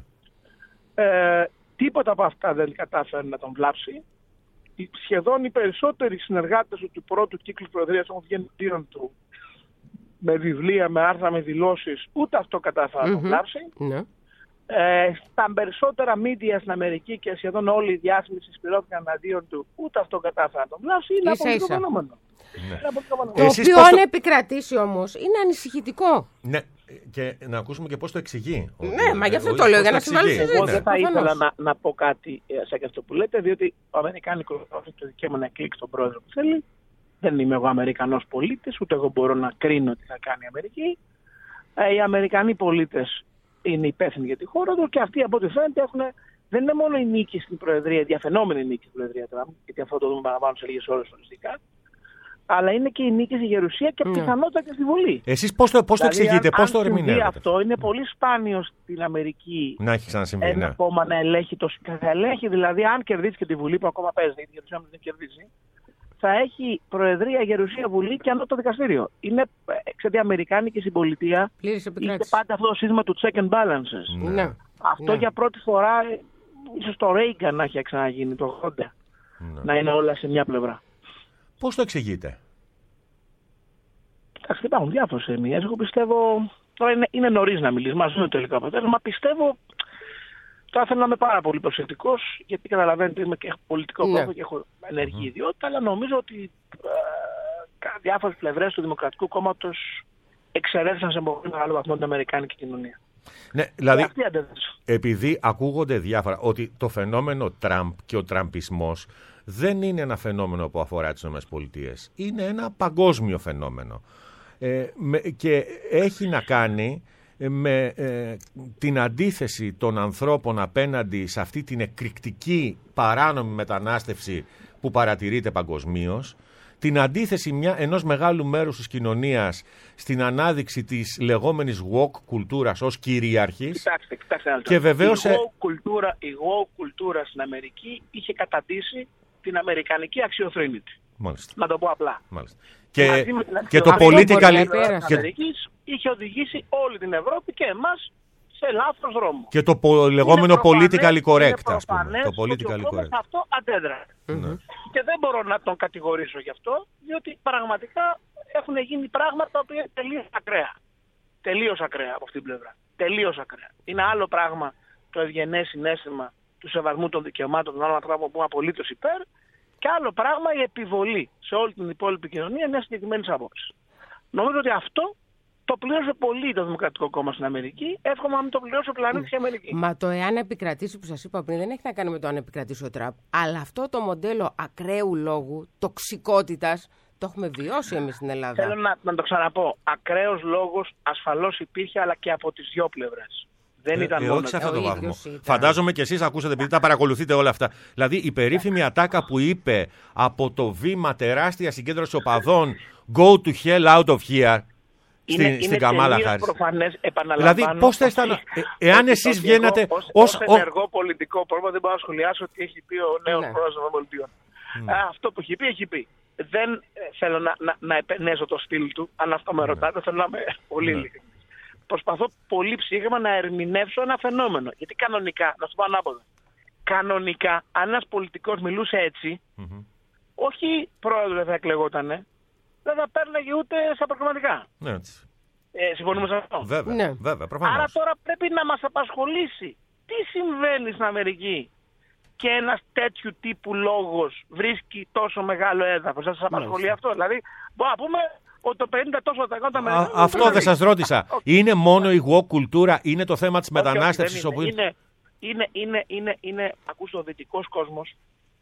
Ε, τίποτα από αυτά δεν κατάφερε να τον βλάψει. Σχεδόν οι περισσότεροι συνεργάτες του πρώτου κύκλου προεδρίας έχουν βγει εναντίον του με βιβλία, με άρθρα, με δηλώσεις. Ούτε αυτό κατάφερε mm-hmm. να τον βλάψει. Mm-hmm. Ε, στα περισσότερα media στην Αμερική και σχεδόν όλοι οι διάσημοι συσπηρώθηκαν εναντίον του. Ούτε αυτό κατάφερε να τον βλάψει. Είναι απολύτως φαινόμενο.
Ναι.
Το οποίο αν το... επικρατήσει όμως είναι ανησυχητικό.
Ναι. Και να ακούσουμε και πώς το εξηγεί.
Ναι, μα γι' αυτό το λέω, για να συμβάλλει.
Εγώ δεν θα ήθελα να, να πω κάτι σαν και αυτό που λέτε, διότι ο Αμερικάνικος έχει το δικαίωμα να εκλέξει τον πρόεδρο που θέλει. Δεν είμαι εγώ Αμερικανός πολίτης, ούτε εγώ μπορώ να κρίνω τι θα κάνει η Αμερική. Οι Αμερικανοί πολίτες είναι υπεύθυνοι για τη χώρα του και αυτοί από ό,τι φαίνεται έχουν. Δεν είναι μόνο η νίκη στην Προεδρία, διαφαινόμενη νίκη στην Προεδρία Τραμπ, γιατί αυτό το δούμε παραπάνω σε λίγες ώρες οριστικά. Αλλά είναι και η νίκη στη Γερουσία και πιθανότατα και στη Βουλή.
Εσείς πώς το, πώς
δηλαδή,
το εξηγείτε, πώς το
ερμηνεύετε? Αυτό είναι πολύ σπάνιο στην Αμερική.
Να έχει ξανασυμβεί.
Ένα ναι. κόμμα να ελέγχει το. Θα ελέγχει δηλαδή, αν κερδίσει και τη Βουλή που ακόμα παίζει, γιατί η Γερουσία δεν κερδίσει, θα έχει Προεδρία, Γερουσία, Βουλή και ανώτατο δικαστήριο. Είναι, ξέρετε, η Αμερικάνικη συμπολιτεία είναι πάντα αυτό το σύστημα του check and balances.
Ναι. Ναι.
Αυτό
ναι.
για πρώτη φορά, ίσως το Reagan να έχει ξαναγίνει το ογδόντα. Ναι. Να είναι όλα σε μια πλευρά.
Πώς το εξηγείτε?
Κοιτάξτε, υπάρχουν διάφορες ερμηνείες. Εγώ πιστεύω. Τώρα είναι, είναι νωρίς να μιλήσουμε, μας είναι το τελικό αποτέλεσμα. Πιστεύω. Θα ήθελα να είμαι πάρα πολύ προσεκτικός, γιατί καταλαβαίνετε είμαι και έχω πολιτικό
ναι.
κόμμα και έχω ενεργή ιδιότητα, αλλά νομίζω ότι ε, διάφορες πλευρές του Δημοκρατικού Κόμματος εξαιρέθησαν σε πολύ μεγάλο βαθμό την Αμερικάνικη κοινωνία.
Ναι, δηλαδή, επειδή ακούγονται διάφορα, ότι το φαινόμενο Τραμπ και ο τραμπισμός δεν είναι ένα φαινόμενο που αφορά τις ΗΠΑ. Είναι ένα παγκόσμιο φαινόμενο. Ε, με, και έχει να κάνει με ε, την αντίθεση των ανθρώπων απέναντι σε αυτή την εκρηκτική παράνομη μετανάστευση που παρατηρείται παγκοσμίως, την αντίθεση μια, ενός μεγάλου μέρους της κοινωνίας στην ανάδειξη της λεγόμενης woke κουλτούρας ως κυριαρχής.
Κοιτάξτε, κοιτάξτε,
και βεβαίως...
η woke κουλτούρα, η woke κουλτούρα στην Αμερική είχε καταντήσει την αμερικανική αξιοθρύνητη.
Μάλιστα.
Να το πω απλά.
Μάλιστα. Και, και
το
political...
της Αμερικής είχε οδηγήσει όλη την Ευρώπη και εμάς σε λάθος δρόμο.
Και το πο, λεγόμενο politically correct, ας πούμε. Το
politically correct. Αυτό αντέδρασε.
Mm-hmm.
Και δεν μπορώ να τον κατηγορήσω γι' αυτό, διότι πραγματικά έχουν γίνει πράγματα που είναι τελείως ακραία. Τελείως ακραία από αυτήν την πλευρά. Τελείως ακραία. Είναι άλλο πράγμα το ευγενές συναίσθημα του σεβασμού των δικαιωμάτων των άλλων ανθρώπων που είναι απολύτως υπέρ, και άλλο πράγμα η επιβολή σε όλη την υπόλοιπη κοινωνία μιας συγκεκριμένης απόψης. Νομίζω ότι αυτό το πλήρωσε πολύ το Δημοκρατικό Κόμμα στην Αμερική. Εύχομαι να μην το πληρώσει ο πλανήτης η Αμερική.
Μα το εάν επικρατήσει που σας είπα πριν δεν έχει να κάνει με το αν επικρατήσει ο Τραμπ. Αλλά αυτό το μοντέλο ακραίου λόγου, τοξικότητας, το έχουμε βιώσει εμείς στην Ελλάδα.
Θέλω να, να το ξαναπώ. Ακραίος λόγος ασφαλώς υπήρχε, αλλά και από τις δυο πλευρές. Δεν
ε,
ήταν
ε,
μόνο
όχι σε αυτό το βάθμο.
Ήταν.
Φαντάζομαι και εσείς ακούσατε, επειδή τα παρακολουθείτε όλα αυτά. Δηλαδή η περίφημη ατάκα που είπε από το βήμα τεράστια συγκέντρωση οπαδών Go to hell out of here.
Είναι,
στην,
είναι
στην Καμάλα Χάρις.
Προφανές, επαναλαμβάνω.
Δηλαδή, πώς θα ήταν, ε, εάν εσείς βγαίνατε
ως,
ως,
ως ενεργό πολιτικό πρόβλημα, δεν μπορώ να σχολιάσω ότι έχει πει ο νέος
ναι.
πρόεδρος των ΗΠΑ.
Ναι.
Αυτό που έχει πει, έχει πει. Δεν ε, θέλω να, να, να επενέσω το στυλ του, αν αυτό με ρωτάτε, ναι. θέλω να είμαι πολύ ειλικρινής. Ναι. Προσπαθώ πολύ ψύχρεμα να ερμηνεύσω ένα φαινόμενο. Γιατί κανονικά, να σου πω ανάποδα, κανονικά, αν ένας πολιτικός μιλούσε έτσι, mm-hmm. όχι πρόεδρος δεν θα εκλεγότανε, δεν θα παίρναγε ούτε στα προγραμματικά.
Ναι,
ε, συμφωνούμε σε αυτό.
Βέβαια,
ναι.
βέβαια, προφανώς.
Άρα τώρα πρέπει να μας απασχολήσει τι συμβαίνει στην Αμερική και ένας τέτοιου τύπου λόγος βρίσκει τόσο μεγάλο έδαφος. Θα σας απασχολεί ναι. αυτό. Δηλαδή, μπορούμε να πούμε ότι το πενήντα τόσο τα εκατό Αμερικανών...
Αυτό δεν σας ρώτησα. Είναι μόνο η woke κουλτούρα, είναι το θέμα της μετανάστευσης?
Είναι, είναι, είναι, είναι, είναι, είναι, ακούστε, ο δυτικός κόσμος,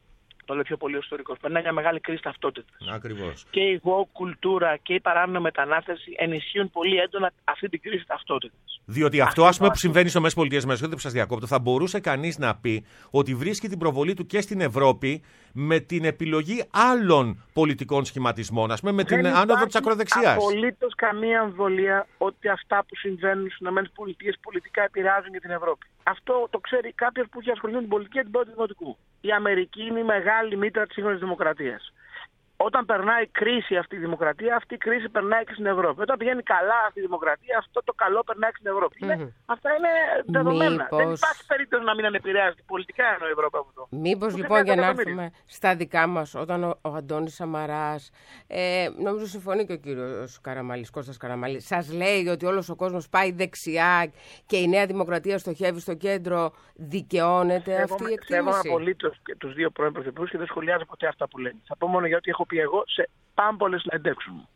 το λέω πιο πολύ ο ιστορικός, περνάει μια μεγάλη κρίση ταυτότητας.
Ακριβώς.
Και η woke κουλτούρα και η παράνομη μετανάστευση ενισχύουν πολύ έντονα αυτή την κρίση ταυτότητας.
Διότι αυτό, ας πούμε, που συμβαίνει στις ΗΠΑ, με που σας διακόπτω, θα μπορούσε κανείς να πει ότι βρίσκει την προβολή του και στην Ευρώπη με την επιλογή άλλων πολιτικών σχηματισμών, ας πούμε, με την άνοδο της ακροδεξιάς.
Δεν υπάρχει απολύτως καμία αμφιβολία ότι αυτά που συμβαίνουν στις ΗΠΑ πολιτικά επηρεάζουν και την Ευρώπη. Αυτό το ξέρει κάποιος που έχει ασχοληθεί με την πολιτική και την πρώτη δημοτικού. Η Αμερική είναι η μεγάλη μήτρα της σύγχρονης δημοκρατίας. Όταν περνάει κρίση αυτή η δημοκρατία, αυτή η κρίση περνάει και στην Ευρώπη. Όταν πηγαίνει καλά αυτή η δημοκρατία, αυτό το καλό περνάει και στην Ευρώπη. Mm-hmm. Είναι, αυτά είναι δεδομένα.
Μήπως...
Δεν υπάρχει περίπτωση να μην ανεπηρεάζεται πολιτικά εννοώ η Ευρώπη από αυτό.
Μήπως λοιπόν για να έρθουμε στα δικά μας, όταν ο, ο Αντώνης Σαμαράς, ε, νομίζω συμφωνεί και ο κύριος Καραμαλής, Κώστας Καραμαλής, σας λέει ότι όλος ο κόσμος πάει δεξιά και η Νέα Δημοκρατία στοχεύει στο κέντρο, δικαιώνεται Σέβομαι, αυτή η εκτίμηση?
Σέβομαι απολύτως και τους δύο πρώην πρωθυπουργούς και δεν σχολιάζω ποτέ αυτά που λένε. Θα πω μόνο γιατί έχω πει εγώ σε πάμπολες συνεντεύξεις μου.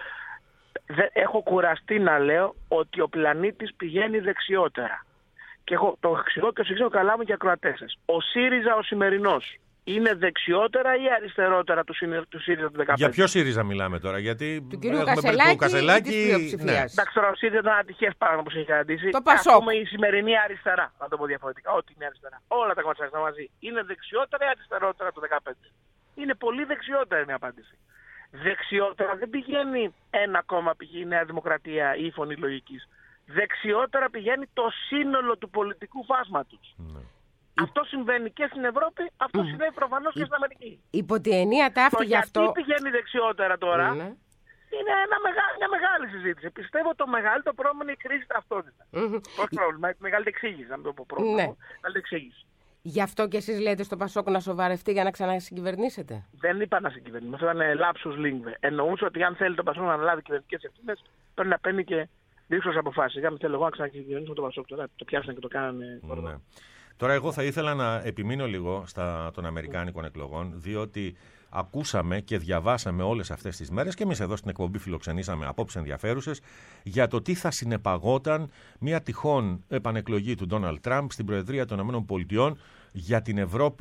Έχω κουραστεί να λέω ότι ο πλανήτης πηγαίνει δεξιότερα. Και έχω το εξηγώ και το εξηγώ καλά μου και ακροατές σας. Ο ΣΥΡΙΖΑ ο σημερινός είναι δεξιότερα ή αριστερότερα του, του ΣΥΡΙΖΑ του δεκαπέντε?
Για ποιο ΣΥΡΙΖΑ μιλάμε τώρα? Γιατί
του κυρίου Κασελάκη,
Κασελάκη...
Ναι.
Εντάξει, τώρα ο ΣΥΡΙΖΑ ήταν ένα ατυχές πράγμα που έχει καταντήσει.
Το Πασόκ.
Ακόμα η σημερινή αριστερά, να το πω διαφορετικά. Ό,τι είναι αριστερά. Όλα τα κόμματα μαζί. Είναι δεξιότερα ή αριστερότερα του δεκαπέντε? Είναι πολύ δεξιότερα είναι η απάντηση. Δεξιότερα δεν πηγαίνει ένα κόμμα, πηγαίνει η Νέα Δημοκρατία ή η Φωνή Λογικής. Δεξιότερα πηγαίνει το σύνολο του πολιτικού φάσματος. Ναι. Αυτό συμβαίνει και στην Ευρώπη, αυτό mm. συμβαίνει προφανώς και στην Αμερική.
Υπό τη ενία ταύτη γι' αυτό.
Γιατί πηγαίνει δεξιότερα τώρα, mm. είναι ένα μεγά, μια μεγάλη συζήτηση. Πιστεύω το μεγαλύτερο πρόβλημα είναι η κρίση ταυτότητας. Mm-hmm. Πώς πρόβλημα, η μεγάλη εξήγηση, να μην το πω πρόβλημα. Ναι. Μεγάλη εξήγηση.
Γι' αυτό και εσείς λέτε στο Πασόκ να σοβαρευτεί για να ξανασυγκυβερνήσετε?
Δεν είπα να συγκυβερνήσουμε. Αυτό ήταν lapsus linguae. Εννοούσα ότι αν θέλει το Πασόκ να αναλάβει κυβερνητικές ευθύνες, πρέπει να παίρνει και δύσκολες αποφάσεις. Για να θέλω εγώ να ξανασυγκυβερνήσουμε το Πασόκ. Τώρα το πιάσανε και το κάνανε.
Ναι. Τώρα, εγώ θα ήθελα να επιμείνω λίγο στα των Αμερικάνικων εκλογών, διότι ακούσαμε και διαβάσαμε όλες αυτές τις μέρες και εμείς εδώ στην εκπομπή φιλοξενήσαμε απόψεις ενδιαφέρουσες για το τι θα συνεπαγόταν μια τυχόν επανεκλογή του Ντόναλντ Τραμπ στην Προεδρία των ΗΠΑ για την Ευρώπη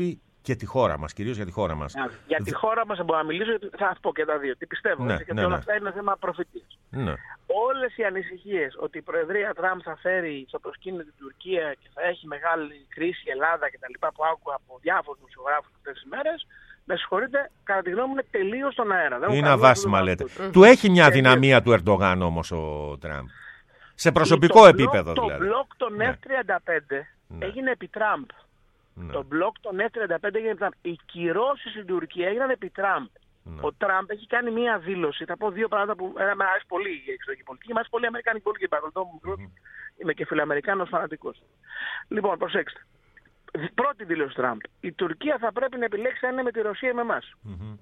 και τη χώρα μας, κυρίως για τη χώρα μας.
Yeah, για τη χώρα μας μπορώ να μιλήσω, θα πω και τα δύο. Τι πιστεύω,
ναι,
γιατί
ναι,
όλα
ναι.
αυτά είναι θέμα προφητείας.
Ναι.
Όλες οι ανησυχίες ότι η Προεδρία Τραμπ θα φέρει στο προσκήνιο την Τουρκία και θα έχει μεγάλη κρίση η Ελλάδα κτλ. Που άκουγα από διάφορους δημοσιογράφους αυτές τις μέρες, με συγχωρείτε, κατά τη γνώμη μου είναι τελείως στον αέρα. Δεν
είναι αβάσιμα, λέτε. Mm. Του έχει μια δυναμία του Ερντογάν όμως ο Τραμπ. Σε προσωπικό
το
επίπεδο
μπλοκ,
δηλαδή.
Το μπλοκ των
ναι.
εφ τριάντα πέντε ναι. έγινε επί Τραμπ. Ναι. Το μπλοκ των εφ τριάντα πέντε έγινε επί Τραμπ. Οι κυρώσεις στην Τουρκία έγιναν επί Τραμπ. Ναι. Ο Τραμπ έχει κάνει μία δήλωση. Θα πω δύο πράγματα που ε, με αρέσει πολύ η εξωτερική πολιτική. Μου αρέσει πολύ η αμερικάνικη πολιτική. Παρακολουθώ μου. Mm-hmm. Είμαι και φιλοαμερικάνος φανατικός. Λοιπόν, προσέξτε. Πρώτη δήλωση Τραμπ. Η Τουρκία θα πρέπει να επιλέξει αν είναι με τη Ρωσία ή με εμάς. Mm-hmm.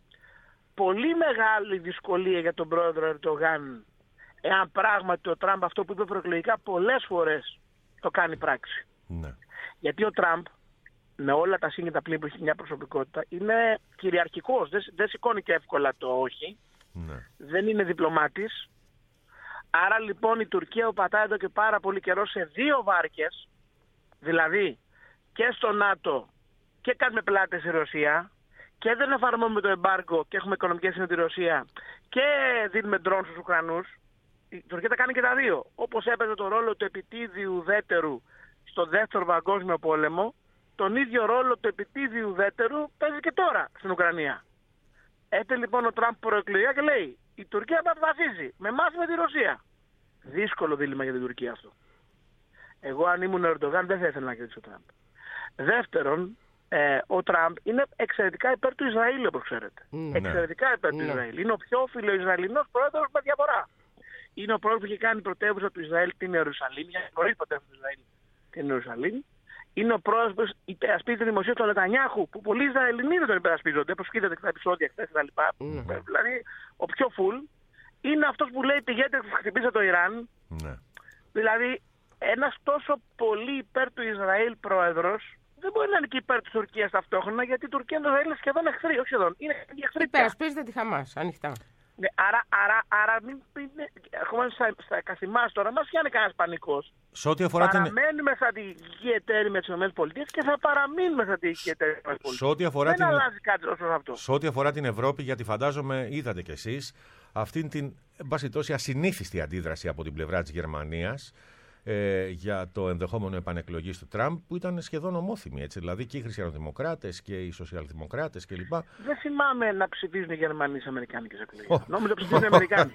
Πολύ μεγάλη δυσκολία για τον πρόεδρο Ερντογάν, εάν πράγματι ο Τραμπ αυτό που είπε προεκλογικά πολλές φορές το κάνει πράξη. Ναι. Γιατί ο Τραμπ, με όλα τα σύγκριτα πλήν που έχει μια προσωπικότητα, είναι κυριαρχικός. Δεν, δεν σηκώνει και εύκολα το όχι. Ναι. Δεν είναι διπλωμάτης. Άρα λοιπόν η Τουρκία πατάει εδώ και πάρα πολύ καιρό σε δύο βάρκες, δηλαδή και στο ΝΑΤΟ και κάνουμε πλάτες στη Ρωσία και δεν εφαρμόζουμε το εμπάργκο και έχουμε οικονομικές με τη Ρωσία και δίνουμε ντρόν στους Ουκρανούς. Η Τουρκία τα κάνει και τα δύο. Όπως έπαιζε το ρόλο του επιτίδιου ουδέτερου στο δεύτερο παγκόσμιο πόλεμο, τον ίδιο ρόλο του επιτίδιου ουδέτερου παίζει και τώρα στην Ουκρανία. Έπαιζε λοιπόν ο Τραμπ προεκλογικά και λέει η Τουρκία θα αποφασίζει με εμάς με τη Ρωσία. Δύσκολο δίλημμα για την Τουρκία αυτό. Εγώ αν ήμουν ο Ερντογάν δεν θα ήθελα να κερδίσει ο Τραμπ. Δεύτερον, ε, ο Τραμπ είναι εξαιρετικά υπέρ του Ισραήλ, όπως ξέρετε. Mm, εξαιρετικά υπέρ mm. του Ισραήλ. Είναι ο πιο φιλοϊσραηλινός πρόεδρος με διαφορά. Είναι ο πρόεδρος που έχει κάνει πρωτεύουσα του Ισραήλ την Ιερουσαλήμ, για χωρίς πρωτεύουσα του Ισραήλ την Ιερουσαλήμ. Είναι ο πρόεδρος που υπερασπίζει τη δημοσία του Νετανιάχου, που πολλοί Ισραηλινοί δεν τον υπερασπίζονται, όπως είδατε και τα επεισόδια χθες κτλ. Mm. Δηλαδή, ο πιο φουλ είναι αυτός που λέει πηγαίνετε και χτυπήστε το Ιράν. Mm. Δηλαδή, ένας τόσο πολύ υπέρ του Ισραήλ πρόεδρος δεν μπορεί να είναι και υπέρ της Τουρκίας ταυτόχρονα, γιατί η Τουρκία και το Ισραήλ είναι σχεδόν εχθροί, όχι σχεδόν. Είναι εχθροί.
Υπερασπίζεται τη Χαμάς, ανοιχτά.
Ναι, άρα, άρα, άρα μην πίνε, έχουμε στα, στα καθημάς τώρα, μας πιάνει κανένας πανικός.
Σε ό,τι αφορά
παραμένουμε
την...
στρατηγική εταίρη με τις ΗΠΑ και θα παραμείνουμε στρατηγική εταίρη με τις ΗΠΑ. Δεν
την...
αλλάζει κάτι όσο αυτό.
Σε ό,τι αφορά την Ευρώπη, γιατί φαντάζομαι είδατε κι εσείς αυτήν την, εν πάση τόση, ασυνήθιστη αντίδραση από την πλευρά της Γερμανίας ε, για το ενδεχόμενο επανεκλογής του Τραμπ, που ήταν σχεδόν ομόθυμη, έτσι, δηλαδή και οι χριστιανοδημοκράτες και οι σοσιαλδημοκράτες κλπ.
Δεν θυμάμαι να ψηφίζουν οι Γερμανοί στις αμερικάνικες εκλογές. Oh. Νόμιζα ψηφίζουν οι Αμερικάνοι.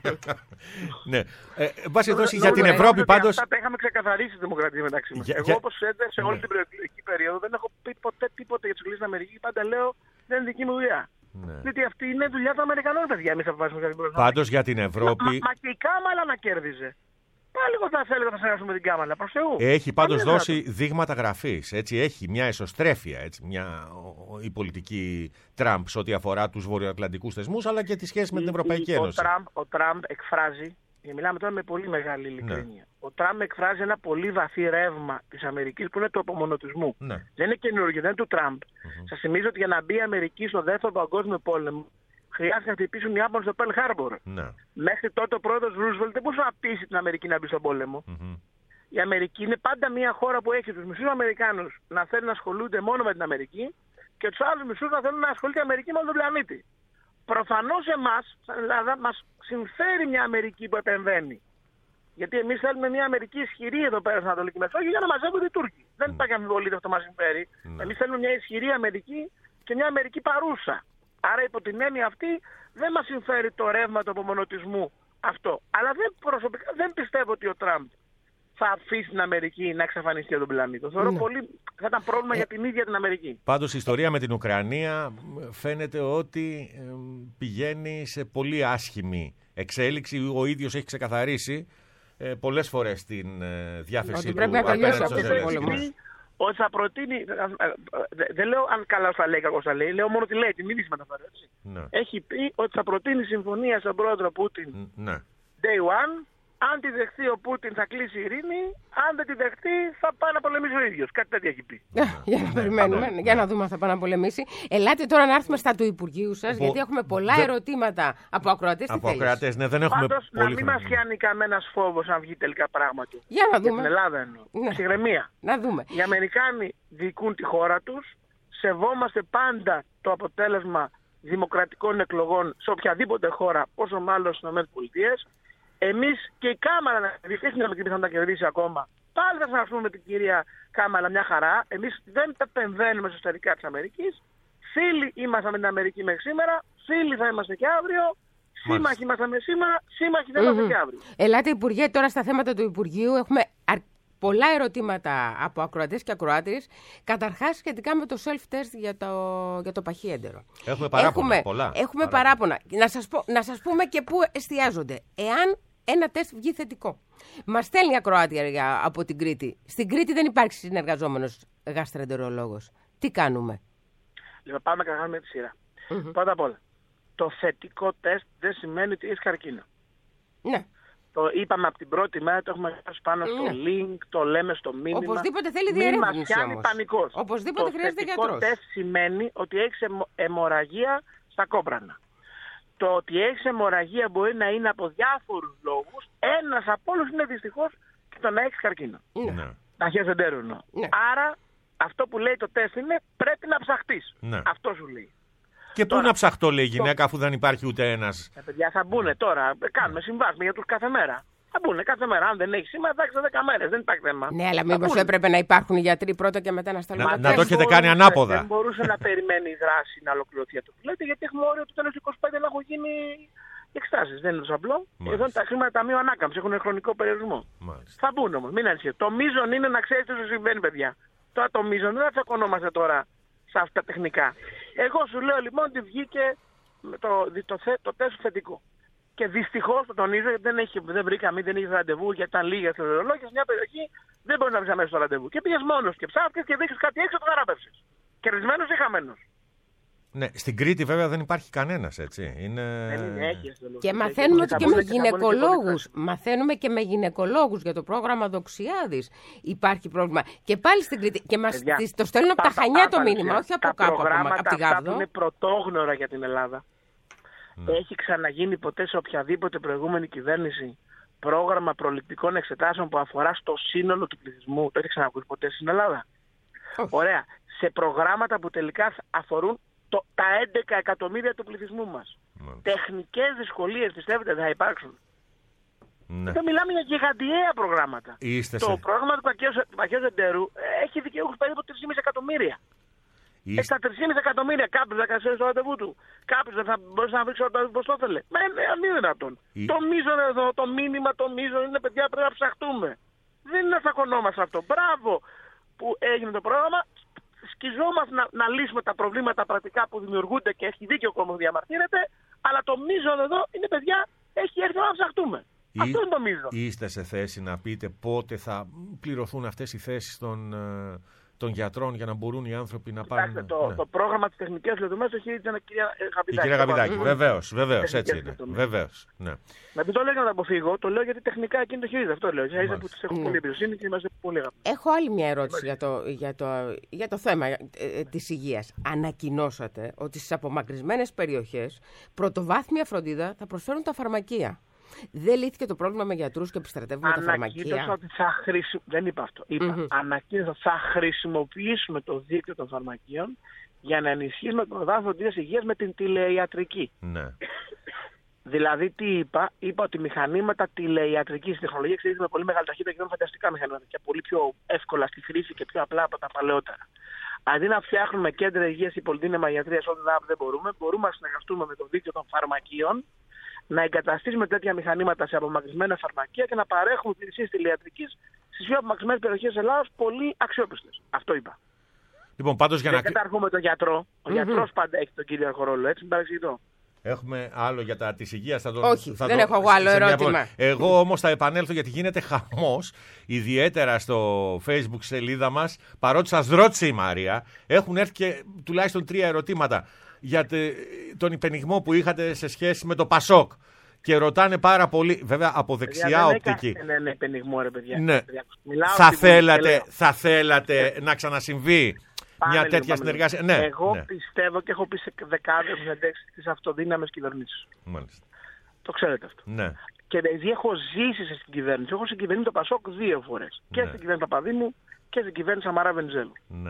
Ναι. Ε, βάση τόση, για την Ευρώπη πάντως...
Αυτά τα είχαμε ξεκαθαρίσει τη δημοκρατία μεταξύ μας.
Για,
Εγώ,
για...
όπως ξέρετε, σε όλη την προεκλογική περίοδο δεν έχω πει ποτέ τίποτα για τις εκλογές στην Αμερική. Πάντα λέω δεν είναι δική μου δουλειά. Ναι. Γιατί αυτή είναι δουλειά των Αμερικανών, παιδιά. Εμείς αποφάσισαμε κάτι που
πάντως για την Ευρώπη.
Μα, μα, μα και η Κάμαλα να κέρδιζε. Πάλι εγώ θα έλεγα να συνεργαστούμε με την Κάμαλα. Προς Θεού.
Έχει πάντως δώσει δυνατό. δείγματα γραφής. Έτσι, έχει μια εσωστρέφεια έτσι, μια, η πολιτική Τραμπ σε ό,τι αφορά τους βορειοατλαντικούς θεσμούς, αλλά και τη σχέση με την Ευρωπαϊκή η, Ένωση.
Ο Τραμπ, ο Τραμπ εκφράζει, και μιλάμε τώρα με πολύ μεγάλη ειλικρίνεια, ναι. ο Τραμπ εκφράζει ένα πολύ βαθύ ρεύμα της Αμερικής που είναι του απομονωτισμού. Ναι. Δεν είναι καινούργιο, δεν είναι του Τραμπ. Mm-hmm. Σας θυμίζω ότι για να μπει η Αμερική στο δεύτερο παγκόσμιο πόλεμο, χρειάστηκε να χτυπήσουν οι Ιάπωνες στο Pearl Harbor. Ναι. Μέχρι τότε ο πρόεδρος Ρούσβελτ δεν μπορούσε να πείσει την Αμερική να μπει στον πόλεμο. Mm-hmm. Η Αμερική είναι πάντα μια χώρα που έχει τους μισούς Αμερικάνους να θέλουν να ασχολούνται μόνο με την Αμερική και τους άλλους μισούς να θέλουν να ασχολείται η Αμερική με όλο τον πλανήτη. Προφανώς εμάς, σαν Ελλάδα, μας συμφέρει μια Αμερική που επεμβαίνει. Γιατί εμείς θέλουμε μια Αμερική ισχυρή εδώ πέρα στην Ανατολική Μεσόγειο για να μαζεύονται οι Τούρκοι. Mm. Δεν υπάρχει αμφιβολία ότι αυτό μας συμφέρει. Mm. Εμείς θέλουμε μια ισχυρή Αμερική και μια Αμερική παρούσα. Άρα υπό την έννοια αυτή δεν μας συμφέρει το ρεύμα του απομονωτισμού αυτό. Αλλά δεν, προσωπικά δεν πιστεύω ότι ο Τραμπ θα αφήσει την Αμερική να εξαφανιστεί από τον πλανήτη. Θεωρώ ναι. πολύ θα ήταν πρόβλημα ε, για την ίδια την Αμερική.
Πάντως η ιστορία με την Ουκρανία φαίνεται ότι ε, πηγαίνει σε πολύ άσχημη εξέλιξη. Ο ίδιος έχει ξεκαθαρίσει ε, πολλές φορές την ε, διάθεσή του απέναντι στους Ζελένσκι.
Ότι θα προτείνει, δεν λέω αν καλά θα λέει, κακό θα λέει, λέω μόνο τι λέει, τη μήνυση μεταφέρει. Ναι. Έχει πει ότι θα προτείνει συμφωνία στον πρόεδρο Πούτιν ναι. day one. Αν τη δεχτεί ο Πούτιν θα κλείσει η ειρήνη, αν δεν τη δεχτεί θα πάει να πολεμήσει ο ίδιος. Κάτι τέτοιο έχει πει.
Για να περιμένουμε, για να δούμε αν θα πάει να πολεμήσει. Ελάτε τώρα να έρθουμε στα του Υπουργείου σας, γιατί έχουμε πολλά ερωτήματα από ακροατές.
Από ακροατές, ναι, δεν έχουμε
Πάντως, πολύ να μην μας πιάνει κανένας φόβος αν βγει τελικά πράγματι.
Για να δούμε.
Για την Ελλάδα εννοώ. Ψυχραιμία.
Να δούμε.
Οι Αμερικάνοι διοικούν τη χώρα τους σεβόμαστε πάντα το αποτέλεσμα δημοκρατικών εκλογών σε οποιαδήποτε χώρα, πόσο μάλλον στις ΗΠΑ. Εμείς και η Κάμαλα να κερδίσει, έχει μια πιθανότητα να κερδίσει ακόμα. Πάλι θα συνεργαστούμε με την κυρία Κάμαλα μια χαρά. Εμείς δεν επεμβαίνουμε στα εσωτερικά της Αμερικής. Φίλοι ήμασταν με την Αμερική μέχρι σήμερα, φίλοι θα είμαστε και αύριο. Σύμμαχοι ήμασταν με σήμερα, σύμμαχοι θα είμαστε mm-hmm. και αύριο.
Ελάτε, Υπουργέ, τώρα στα θέματα του Υπουργείου. Έχουμε αρ... πολλά ερωτήματα από ακροατές και ακροάτριες. Καταρχάς, σχετικά με το self-test για το, για το παχύεντερο.
Έχουμε παράπονα.
Έχουμε,
πολλά,
έχουμε
παράπονα.
παράπονα. Να σας, πω, να σας πούμε και πού εστιάζονται. Εάν ένα τεστ βγει θετικό. Μας στέλνει ακροάτρια από την Κρήτη. Στην Κρήτη δεν υπάρχει συνεργαζόμενος γαστροεντερολόγος. Τι κάνουμε?
Λοιπόν, πάμε καταρχάς με τη σειρά.
Mm-hmm.
Πρώτα απ' όλα, το θετικό τεστ δεν σημαίνει ότι έχεις καρκίνο.
Ναι.
Το είπαμε από την πρώτη μέρα, το έχουμε γράψει πάνω στο
ναι.
link, το λέμε στο μήνυμα.
Οπωσδήποτε θέλει
Μην
διερεύνηση
μας πιάνει
όμως.
πανικός.
Οπωσδήποτε
το
χρειάζεται γιατρός.
Το θετικό τεστ σημαίνει ότι έχεις αιμορραγία στα κόπρανα. Το ότι έχεις αιμορραγία μπορεί να είναι από διάφορους λόγους. Ένας από όλους είναι δυστυχώς και το να έχεις καρκίνο.
Ναι.
Ταχείας εντέρου εννοώ.
Ναι.
Άρα αυτό που λέει το τεστ είναι πρέπει να ψαχτείς.
Ναι.
Αυτό σου λέει.
Και πού να ψαχτώ, λέει η γυναίκα, αφού δεν υπάρχει ούτε ένας.
Ε, παιδιά, θα μπουν τώρα. Κάνουμε συμβάσμα για τους κάθε μέρα. Θα μπουν κάθε μέρα. Αν δεν έχει σήμερα, θα έχει δέκα μέρες. Δεν υπάρχει θέμα.
Ναι, αλλά μήπως έπρεπε να υπάρχουν οι γιατροί πρώτα και μετά να στέλνουν.
Να, να το έχετε κάνει ανάποδα.
Δεν μπορούσε να περιμένει η δράση να ολοκληρωθεί αυτό που λέτε, γιατί έχουμε όριο του τέλος του είκοσι πέντε να έχουν γίνει οι εξετάσεις. Δεν είναι τόσο απλό. Εδώ τα χρήματα ταμείου ανάκαμψη έχουν χρονικό περιορισμό. Μάλιστα. Θα μπουν όμως, μην ανησυχείτε. Το μείζον είναι να ξέρετε τι σου συμβαίνει, παιδιά. Τώρα το μείζον δεν θα τσακωνόμαστε τώρα σε αυτά τα τεχνικά. Εγώ σου λέω λοιπόν ότι βγήκε το, το, το, το τεστ θετικό. Και δυστυχώς το τονίζω γιατί δεν, έχει, δεν βρήκαμε, δεν είχε ραντεβού γιατί ήταν λίγα στο ρολόγια. Σε μια περιοχή δεν μπορεί να βρει αμέσως το ραντεβού. Και πήγες μόνος και ψάχνεις και δείξεις κάτι έξω, το θεραπεύσεις. Κερδισμένος ή χαμένος.
Ναι, στην Κρήτη βέβαια δεν υπάρχει κανένας, έτσι. Είναι...
Δεν είναι, έχει,
και μαθαίνουμε ότι και με γυναικολόγους. Μαθαίνουμε και με γυναικολόγους για το πρόγραμμα Δοξιάδης υπάρχει πρόβλημα. Και πάλι στην Κρήτη. Και μας Παιδιά, το στέλνουν από τα Χανιά το μήνυμα, όχι από κάπου ακόμα, από τη Γάβδο.
Αυτά είναι πρωτόγνωρα για την Ελλάδα. Ναι. Έχει ξαναγίνει ποτέ σε οποιαδήποτε προηγούμενη κυβέρνηση πρόγραμμα προληπτικών εξετάσεων που αφορά στο σύνολο του πληθυσμού? Το έχει ξανακούσει ποτέ στην Ελλάδα? Όχι. Ωραία. Σε προγράμματα που τελικά αφορούν το, τα έντεκα εκατομμύρια του πληθυσμού μας. Ναι. Τεχνικές δυσκολίες πιστεύετε θα υπάρξουν? Ναι. Δεν μιλάμε για γιγαντιαία προγράμματα.
Είστε
το
σε...
πρόγραμμα του Παχαίου Εντέρου έχει δικαιούχους περίπου τρία κόμμα πέντε εκατομμύρια. Είστε... Έχει τα τρία κόμμα πέντε εκατομμύρια. Κάποιος θα καθίσει στο ραντεβού του. Κάποιος δεν θα μπορούσε να βρει το ραντεβού πώς το ήθελε. Μα είναι δυνατόν. Ή... Το μείζον εδώ, το μήνυμα, το μείζον είναι, παιδιά, πρέπει να ψαχτούμε. Δεν είναι να τσακωνόμαστε αυτό. Μπράβο που έγινε το πρόγραμμα. Σκιζόμαστε να, να λύσουμε τα προβλήματα πρακτικά που δημιουργούνται και έχει δίκιο ο κόσμος διαμαρτύρεται. Αλλά το μείζον εδώ είναι, παιδιά, έχει έρθει να ψαχτούμε. Ή... Αυτό είναι το μείζον.
Είστε σε θέση να πείτε πότε θα πληρωθούν αυτές οι θέσεις των, των γιατρών για να μπορούν οι άνθρωποι να πάνε.
Κοιτάξτε, το,
ναι. το
πρόγραμμα της τεχνικής λεπτομέρειας έχει η κυρία Γαβιδάκη.
Η κυρία Γαβιδάκη, βεβαίως, βεβαίως, έτσι είναι. Βεβαίως, ναι.
Να μην το λέω για να το αποφύγω, το λέω γιατί τεχνικά εκείνη το χειρίζεται. Αυτό λέω. Για που τις έχω πολύ εμπιστοσύνη και είμαστε πολύ αγαπητοί.
Έχω άλλη μια ερώτηση για το, για το, για το θέμα ε, ε, της υγείας. Ανακοινώσατε ότι στις απομακρυσμένες περιοχές πρωτοβάθμια φροντίδα θα προσφέρουν τα φαρμακεία. Δεν λύθηκε το πρόβλημα με γιατρούς και επιστρατεύουμε τα φαρμακεία?
Ανακοίνωσα ότι θα χρησι... Δεν είπα αυτό. Είπα. Mm-hmm. Ανακοίνωσα ότι θα χρησιμοποιήσουμε το δίκτυο των φαρμακείων για να ενισχύσουμε το δάφο φροντίδας υγείας με την τηλεϊατρική.
Ναι.
Δηλαδή τι είπα? Είπα ότι μηχανήματα τηλεϊατρικής τεχνολογία εξελίσσεται με πολύ μεγάλη ταχύτητα και γίνονται φανταστικά μηχανήματα και πολύ πιο εύκολα στη χρήση και πιο απλά από τα παλαιότερα. Αντί να φτιάχνουμε κέντρα υγείας ή πολυτείνεμα ιατρίας ό,τι δεν μπορούμε, μπορούμε να συνεργαστούμε με το δίκτυο των φαρμακείων, να εγκαταστήσουμε τέτοια μηχανήματα σε απομακρυσμένα φαρμακεία και να παρέχουμε υπηρεσίες τηλεϊατρικής στις πιο απομακρυσμένες περιοχές της Ελλάδας πολύ αξιόπιστες. Αυτό είπα.
Λοιπόν, πάντως για
δεν
να...
καταρχούμε τον γιατρό. Ο mm-hmm. γιατρός πάντα έχει τον κυρίαρχο ρόλο, έτσι, μην παρεξηγητώ.
Έχουμε άλλο για τα της υγείας. Θα το,
Όχι,
θα
δεν
το,
έχω εγώ άλλο ερώτημα.
Εγώ όμως θα επανέλθω γιατί γίνεται χαμός, ιδιαίτερα στο Facebook σελίδα μας, παρότι σας ρώτησε η Μαρία, έχουν έρθει και τουλάχιστον τρία ερωτήματα για τον υπενιγμό που είχατε σε σχέση με το Πασόκ. Και ρωτάνε πάρα πολύ, βέβαια από δεξιά οπτική.
Ναι, ναι, υπενιγμό, ρε παιδιά.
Ναι. Θα, θέλατε, θα θέλατε να ξανασυμβεί Πάμε μια τέτοια συνεργασία? Ναι,
εγώ
ναι.
πιστεύω και έχω πει σε δεκάδες συνεντεύξεις τις αυτοδύναμες κυβερνήσεις.
Μάλιστα.
Το ξέρετε αυτό.
Ναι.
Και επειδή έχω ζήσει στην κυβέρνηση, έχω συγκυβερνήσει το Πασόκ δύο φορές. Ναι. Και στην κυβέρνηση Παπαδήμου και στην κυβέρνηση Σαμαρά Βενιζέλου.
Ναι.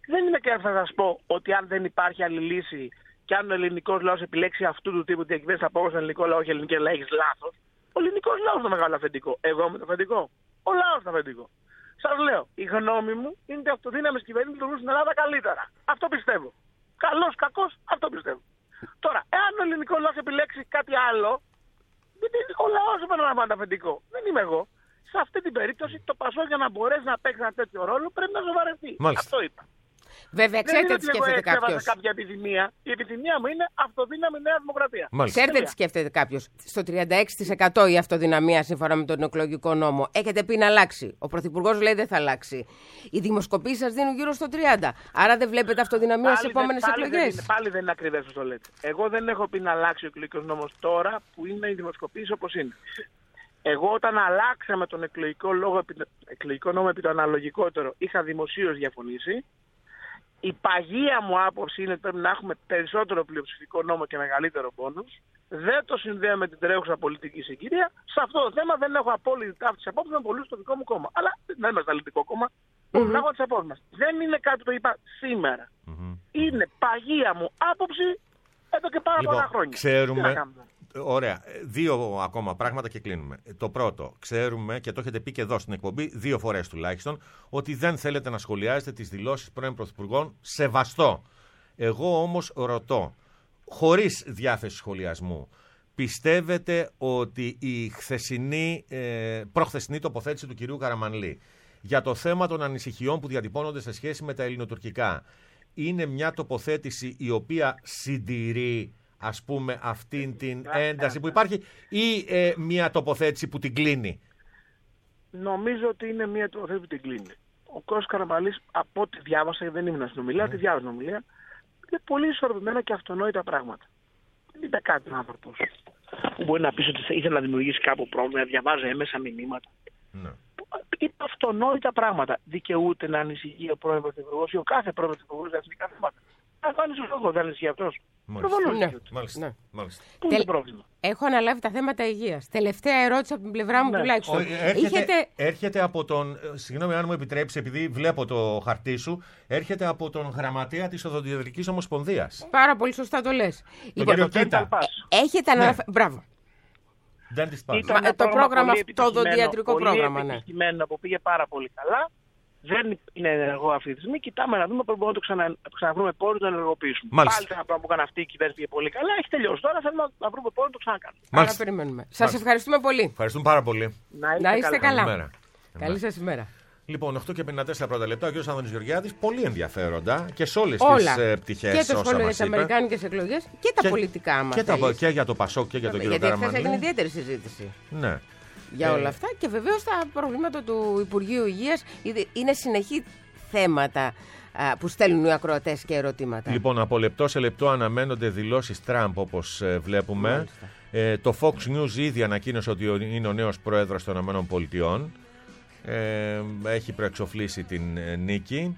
δεν είναι και θα σας πω ότι αν δεν υπάρχει άλλη λύση και αν ο ελληνικός λαός επιλέξει αυτού του τύπου διακυβέρνηση από τον ελληνικό λαό και ελληνική Ελλάδα, έχεις λάθος. Ο ελληνικός λαός είναι το μεγάλο αφεντικό. Εγώ είμαι το αφεντικό. Ο λαός είναι το αφεντικό. Σας λέω, η γνώμη μου είναι ότι αυτοδύναμες κυβερνήσεις λειτουργούν στην Ελλάδα καλύτερα. Αυτό πιστεύω. Καλός, κακός, αυτό πιστεύω. Τώρα, εάν ο ελληνικός λαός επιλέξει κάτι άλλο, γιατί ο λαός επαναλαμβάνει το αφεντικό. Δεν είμαι εγώ. Σε αυτή την περίπτωση το Πασόκ για να μπορέσει να παίξει ένα τέτοιο ρόλο πρέπει να σοβαρευτεί. Αυτό είπα.
Βέβαια, ξέρετε τι σκέφτεται κάποιος.
Κάποια επιθυμία. Η επιθυμία μου είναι αυτοδύναμη Νέα Δημοκρατία.
Μάλιστα.
Ξέρετε τι σκέφτεται κάποιος. Στο τριάντα έξι τοις εκατό η αυτοδυναμία σύμφωνα με τον εκλογικό νόμο. Έχετε πει να αλλάξει. Ο Πρωθυπουργός λέει δεν θα αλλάξει. Οι δημοσκοπήσεις σας δίνουν γύρω στο τριάντα. Άρα δεν βλέπετε αυτοδυναμία στις επόμενες εκλογές.
Πάλι δεν είναι ακριβές όσο λέτε. Εγώ δεν έχω πει να αλλάξει ο εκλογικός νόμος τώρα που είναι οι δημοσκοπήσεις όπως είναι. Εγώ όταν αλλάξαμε τον εκλογικό, λόγο, εκλογικό νόμο επί το αναλογικότερο είχα δημοσίως διαφωνήσει. Η παγία μου άποψη είναι ότι πρέπει να έχουμε περισσότερο πλειοψηφικό νόμο και μεγαλύτερο πόνους. Δεν το συνδέω με την τρέχουσα πολιτική συγκυρία. Σε αυτό το θέμα δεν έχω απόλυτη ταύτιση απόψη με πολλούς στο δικό μου κόμμα. Αλλά δεν είμαστε αλληλικό κόμμα. Mm-hmm. Να έχω τις απόψεις μας. Δεν είναι κάτι που το είπα σήμερα. Mm-hmm. Είναι παγία μου άποψη εδώ και πάρα
λοιπόν,
πολλά χρόνια.
Ξέρουμε. Ωραία. Δύο ακόμα πράγματα και κλείνουμε. Το πρώτο, ξέρουμε και το έχετε πει και εδώ στην εκπομπή, δύο φορές τουλάχιστον, ότι δεν θέλετε να σχολιάζετε τις δηλώσεις πρώην Πρωθυπουργών. Σεβαστό. Εγώ όμως ρωτώ, χωρίς διάθεση σχολιασμού, πιστεύετε ότι η χθεσινή, ε, προχθεσινή τοποθέτηση του κυρίου Καραμανλή για το θέμα των ανησυχιών που διατυπώνονται σε σχέση με τα ελληνοτουρκικά είναι μια τοποθέτηση η οποία συντηρεί, ας πούμε, αυτήν την ένταση που υπάρχει ή ε, μια τοποθέτηση που την κλείνει?
Νομίζω ότι είναι μια τοποθέτηση που την κλείνει. Ο κ. Καραμανλής, από ό,τι διάβασα, δεν ήμουν στην ομιλία, mm. τη διάβασα στην ομιλία, είναι πολύ ισορροπημένα και αυτονόητα πράγματα. Δεν είπε κάτι ο άνθρωπος που μπορεί να πει ότι ήθελε να δημιουργήσει κάπου πρόβλημα, να διαβάζει έμεσα μηνύματα. Mm. Είπε αυτονόητα πράγματα. Δικαιούται να ανησυχεί ο πρώην Πρωθυπουργός ή ο κάθε πρώην Πρωθυπουργός για εθνικά θέματα. Αν κάνει ο λόγο, δεν ανησυχεί αυτός.
Μάλιστα. Ναι. Μάλιστα.
Πού είναι το πρόβλημα?
Έχω αναλάβει τα θέματα υγείας. Τελευταία ερώτηση από την πλευρά μου, ναι, τουλάχιστον.
Έρχεται, Είχετε... έρχεται από τον. Συγγνώμη, αν μου επιτρέψει, επειδή βλέπω το χαρτί σου, έρχεται από τον γραμματέα της Οδοντιατρικής Ομοσπονδίας.
Πάρα πολύ σωστά το λες.
Λοιπόν, κύριο Κίτα.
Έχετε αναλάβει. Ναι. Μπράβο.
Ήταν
το πρόγραμμα αυτό, το οδοντιατρικό πρόγραμμα, ναι.
Που πήγε πάρα πολύ καλά. Δεν είναι ενεργό αυτή τη στιγμή. Κοιτάμε να δούμε πώς μπορούμε να το ξανα, ξαναβρούμε πόρους να ενεργοποιήσουμε.
Μάλιστα.
Πάλι ένα πράγμα που έκανε αυτή η κυβέρνηση πήγε πολύ καλά. Έχει τελειώσει. Τώρα θέλουμε να βρούμε πόρους να το ξανακάνουμε.
Άρα περιμένουμε. Σας ευχαριστούμε πολύ.
Ευχαριστούμε πάρα πολύ.
Να είστε,
να είστε καλά.
καλά.
Καλή σας ημέρα.
Λοιπόν, οκτώ και πενήντα τέσσερα πρώτα λεπτά, ο κ. Ανδρέας Γεωργιάδης, πολύ ενδιαφέροντα και σε όλες τις ε, πτυχές.
Και το σχόλιο για τις αμερικάνικες εκλογές και τα και, πολιτικά μας.
Και, και για το Πασόκ και για τον κ. Καραμανλή.
Γιατί χθες έγινε ιδιαίτερη συζήτηση.
Ναι.
Για όλα αυτά και βεβαίως τα προβλήματα του Υπουργείου Υγείας είναι συνεχή θέματα που στέλνουν οι ακροατές και ερωτήματα.
Λοιπόν, από λεπτό σε λεπτό αναμένονται δηλώσεις Τραμπ, όπως βλέπουμε. Ε, το Fox News ήδη ανακοίνωσε ότι είναι ο νέος πρόεδρος των ΗΠΑ. Ε, έχει προεξοφλήσει την ε, νίκη.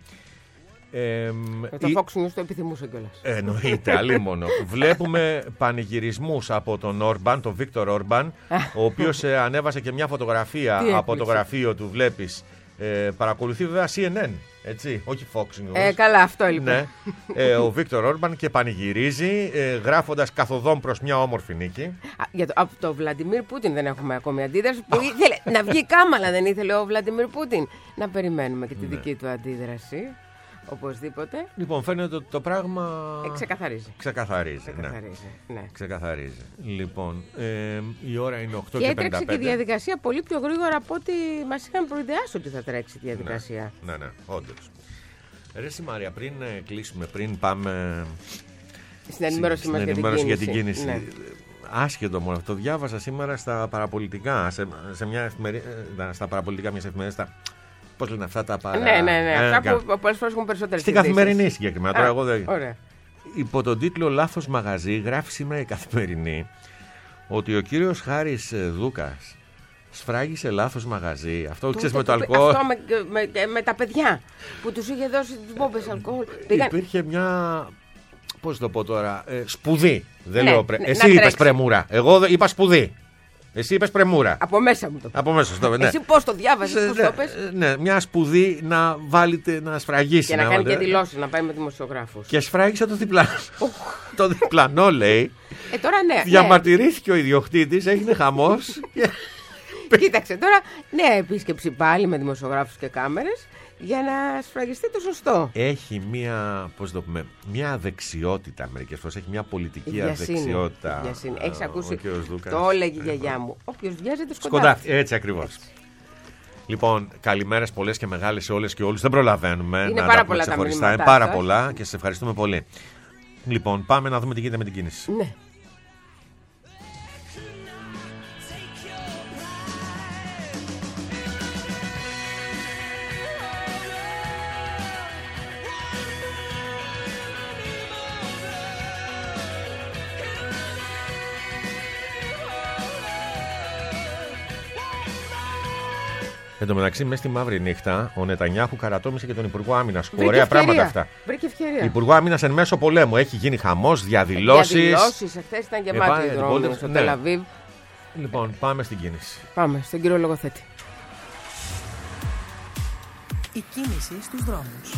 Ε, το η... Fox News το επιθυμούσε κιόλας.
Εννοείται, αλίμονο. Βλέπουμε πανηγυρισμούς από τον Όρμπαν, τον Βίκτορ Όρμπαν, ο οποίος ε, ανέβασε και μια φωτογραφία από το γραφείο του, βλέπεις. Ε, παρακολουθεί βέβαια σι εν εν, έτσι, όχι Fox News.
Ε, καλά, αυτό λοιπόν.
Ναι. Ε, ο Βίκτορ Όρμπαν και πανηγυρίζει, ε, γράφοντας καθοδόν προς μια όμορφη νίκη.
Α, για το, από τον Βλαντιμίρ Πούτιν δεν έχουμε ακόμη αντίδραση. Που ήθελε να βγει κάμαλα, δεν ήθελε ο Βλαντιμίρ Πούτιν. Να περιμένουμε και τη ναι. δική του αντίδραση. Οπωσδήποτε.
Λοιπόν, φαίνεται ότι το πράγμα.
Ε, ξεκαθαρίζει.
Ξεκαθαρίζει.
Ξεκαθαρίζει. Ναι. Ναι.
Ξεκαθαρίζει. Λοιπόν, ε, η ώρα είναι οκτώ
και
πενήντα πέντε.
Και έτρεξε και η διαδικασία πολύ πιο γρήγορα από ό,τι μας είχαν προειδεάσει ότι θα τρέξει η διαδικασία.
Ναι, ναι, ναι, όντως. Ρε Μαρία, πριν κλείσουμε, πριν πάμε.
Στην ενημέρωση μας για,
για την κίνηση. Ναι. Άσχετο μόνο αυτό. Διάβασα σήμερα στα παραπολιτικά. Σε, σε μια εφημερίδα, στα παραπολιτικά μιας εφημερίδας. Πώς λένε αυτά τα παρά...
Ναι, ναι, ναι. Ε, αυτά που πολλές φορές έχουν περισσότερες
στην Καθημερινή συγκεκριμένα. Τώρα εγώ δεν...
Ωραία.
Υπό τον τίτλο «Λάθος μαγαζί» γράφει σήμερα η Καθημερινή ότι ο κύριος Χάρης Δούκας σφράγισε λάθος μαγαζί. Αυτό ξέρεις με το αλκοόλ.
Αυτό με, με, με τα παιδιά που τους είχε δώσει τις μπόμπες αλκοόλ.
Υπήρχε μια... Πώς το πω τώρα, ε, σπουδή. Δεν ναι, λέω πρε... ναι, Εσύ είπες πρεμούρα. Εγώ είπα σπουδή. Εσύ είπες πρεμούρα.
Από μέσα μου το
Από μέσα το ναι.
Εσύ πώς το διάβασες, πώς
ναι,
το πες?
Ναι, μια σπουδή να βάλετε, να σφραγίσει.
Και να, να κάνει
βάλετε.
και δηλώσεις, να πάει με δημοσιογράφους.
Και σφράγισε το διπλανό. Το διπλανό, λέει.
Ε, τώρα ναι.
Διαμαρτυρήθηκε ναι. ο ιδιοκτήτης, έγινε χαμός.
Κοίταξε τώρα, νέα επίσκεψη πάλι με δημοσιογράφους και κάμερες για να σφραγιστεί το σωστό.
Έχει μια, πώς το πούμε, μια αδεξιότητα μερικές φορές. Έχει μια πολιτική
Βιασύνη,
αδεξιότητα.
Έχεις ακούσει,
Δούκας,
το έλεγε η γιαγιά μου. Όποιος βιάζεται σκοντάφτει.
Σκοντάφτει, έτσι ακριβώς. Έτσι. Λοιπόν, καλημέρες πολλές και μεγάλες σε όλες και όλους. Δεν προλαβαίνουμε
είναι
να
πάρα
τα
πολλά
πούμε ξεχωριστά.
τα
Είναι πάρα πολλά και σας ευχαριστούμε πολύ. Λοιπόν, πάμε να δούμε τι γίνεται με την κίνηση.
Ναι.
Εν τω μεταξύ, μέσα στη μαύρη νύχτα, ο Νετανιάχου καρατόμησε και τον Υπουργό Άμυνας. Ωραία πράγματα αυτά.
Βρήκε ευκαιρία.
Υπουργό Άμυνας εν μέσω πολέμου. Έχει γίνει χαμός, διαδηλώσεις.
Διαδηλώσεις, εχθές ήταν γεμάτη η δρόμη στο
ναι.
Τελαβίβ.
Λοιπόν, πάμε στην κίνηση.
Πάμε στον κύριο λογοθέτη.
Η κίνηση στους δρόμους.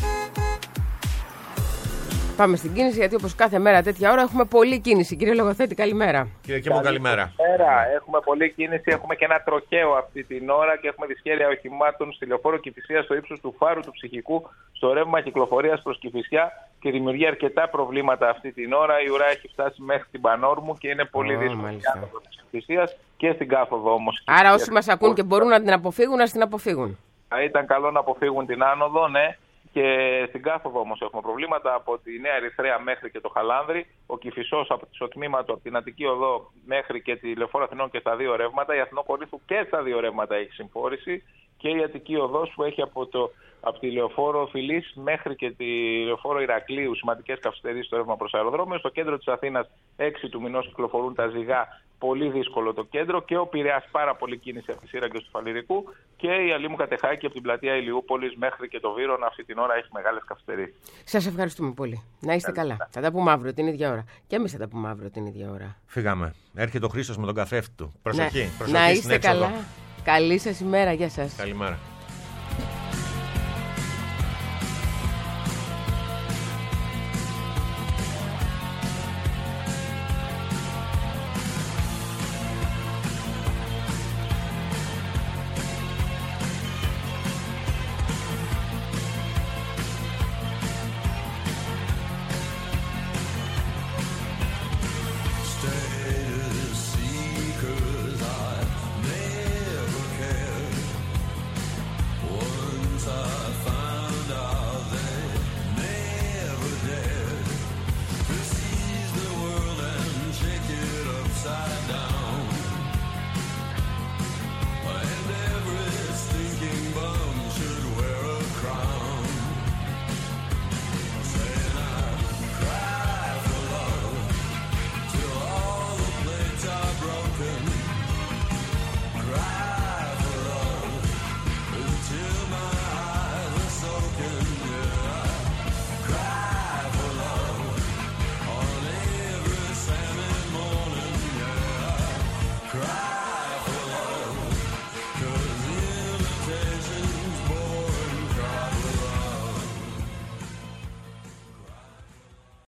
Πάμε στην κίνηση, γιατί όπως κάθε μέρα τέτοια ώρα έχουμε πολλή κίνηση. Κύριε λογοθέτη, καλημέρα.
Κύριε Κίμου, καλημέρα.
Καλημέρα. Έχουμε πολλή κίνηση. Έχουμε και ένα τροχαίο αυτή την ώρα και έχουμε δυσχέρεια οχημάτων στη λεωφόρο Κηφισίας στο ύψος του φάρου του Ψυχικού, στο ρεύμα κυκλοφορίας προς Κηφισιά και δημιουργεί αρκετά προβλήματα αυτή την ώρα. Η ουρά έχει φτάσει μέχρι την Πανόρμου και είναι πολύ oh, δύσκολη η άνθρωπο της Κηφισίας και στην κάθοδο όμως.
Άρα όσοι μας ακούν και μπορούν να την αποφύγουν, να την αποφύγουν.
Θα ήταν καλό να αποφύγουν την άνοδο, ναι. Και στην κάθοδο όμως έχουμε προβλήματα από τη Νέα Ερυθρέα μέχρι και το Χαλάνδρι. Ο Κηφισός από το τμήμα από την Αττική Οδό μέχρι και τη Λεωφόρο Αθηνών και στα δύο ρεύματα. Η Αθηνό Κορίνθου και στα δύο ρεύματα έχει συμφόρηση. Και η Αττική Οδός που έχει από, το, από τη Λεωφόρο Φιλής μέχρι και τη Λεωφόρο Ηρακλείου σημαντικές καθυστερήσεις στο ρεύμα προς αεροδρόμιο. Στο κέντρο της Αθήνας έξι του μηνός κυκλοφορούν τα ζυγά. Πολύ δύσκολο το κέντρο και ο Πειραιάς πάρα πολύ κίνηση από τη Σύραγγες του Φαλιρικού και η Αλήμου Κατεχάκη από την πλατεία Ηλιούπολης μέχρι και το Βύρωνα αυτή την ώρα έχει μεγάλες καθυστερήσεις.
Σας ευχαριστούμε πολύ. Να είστε καλά. καλά. Θα τα πούμε αύριο την ίδια ώρα. Και εμείς θα τα πούμε αύριο την ίδια ώρα.
Φύγαμε. Έρχεται ο Χρήστος με τον καθρέφτη του. Προσοχή.
Να,
προσοχή
να είστε καλά. Καλή σας ημέρα. Γεια σας.
Καλημέρα.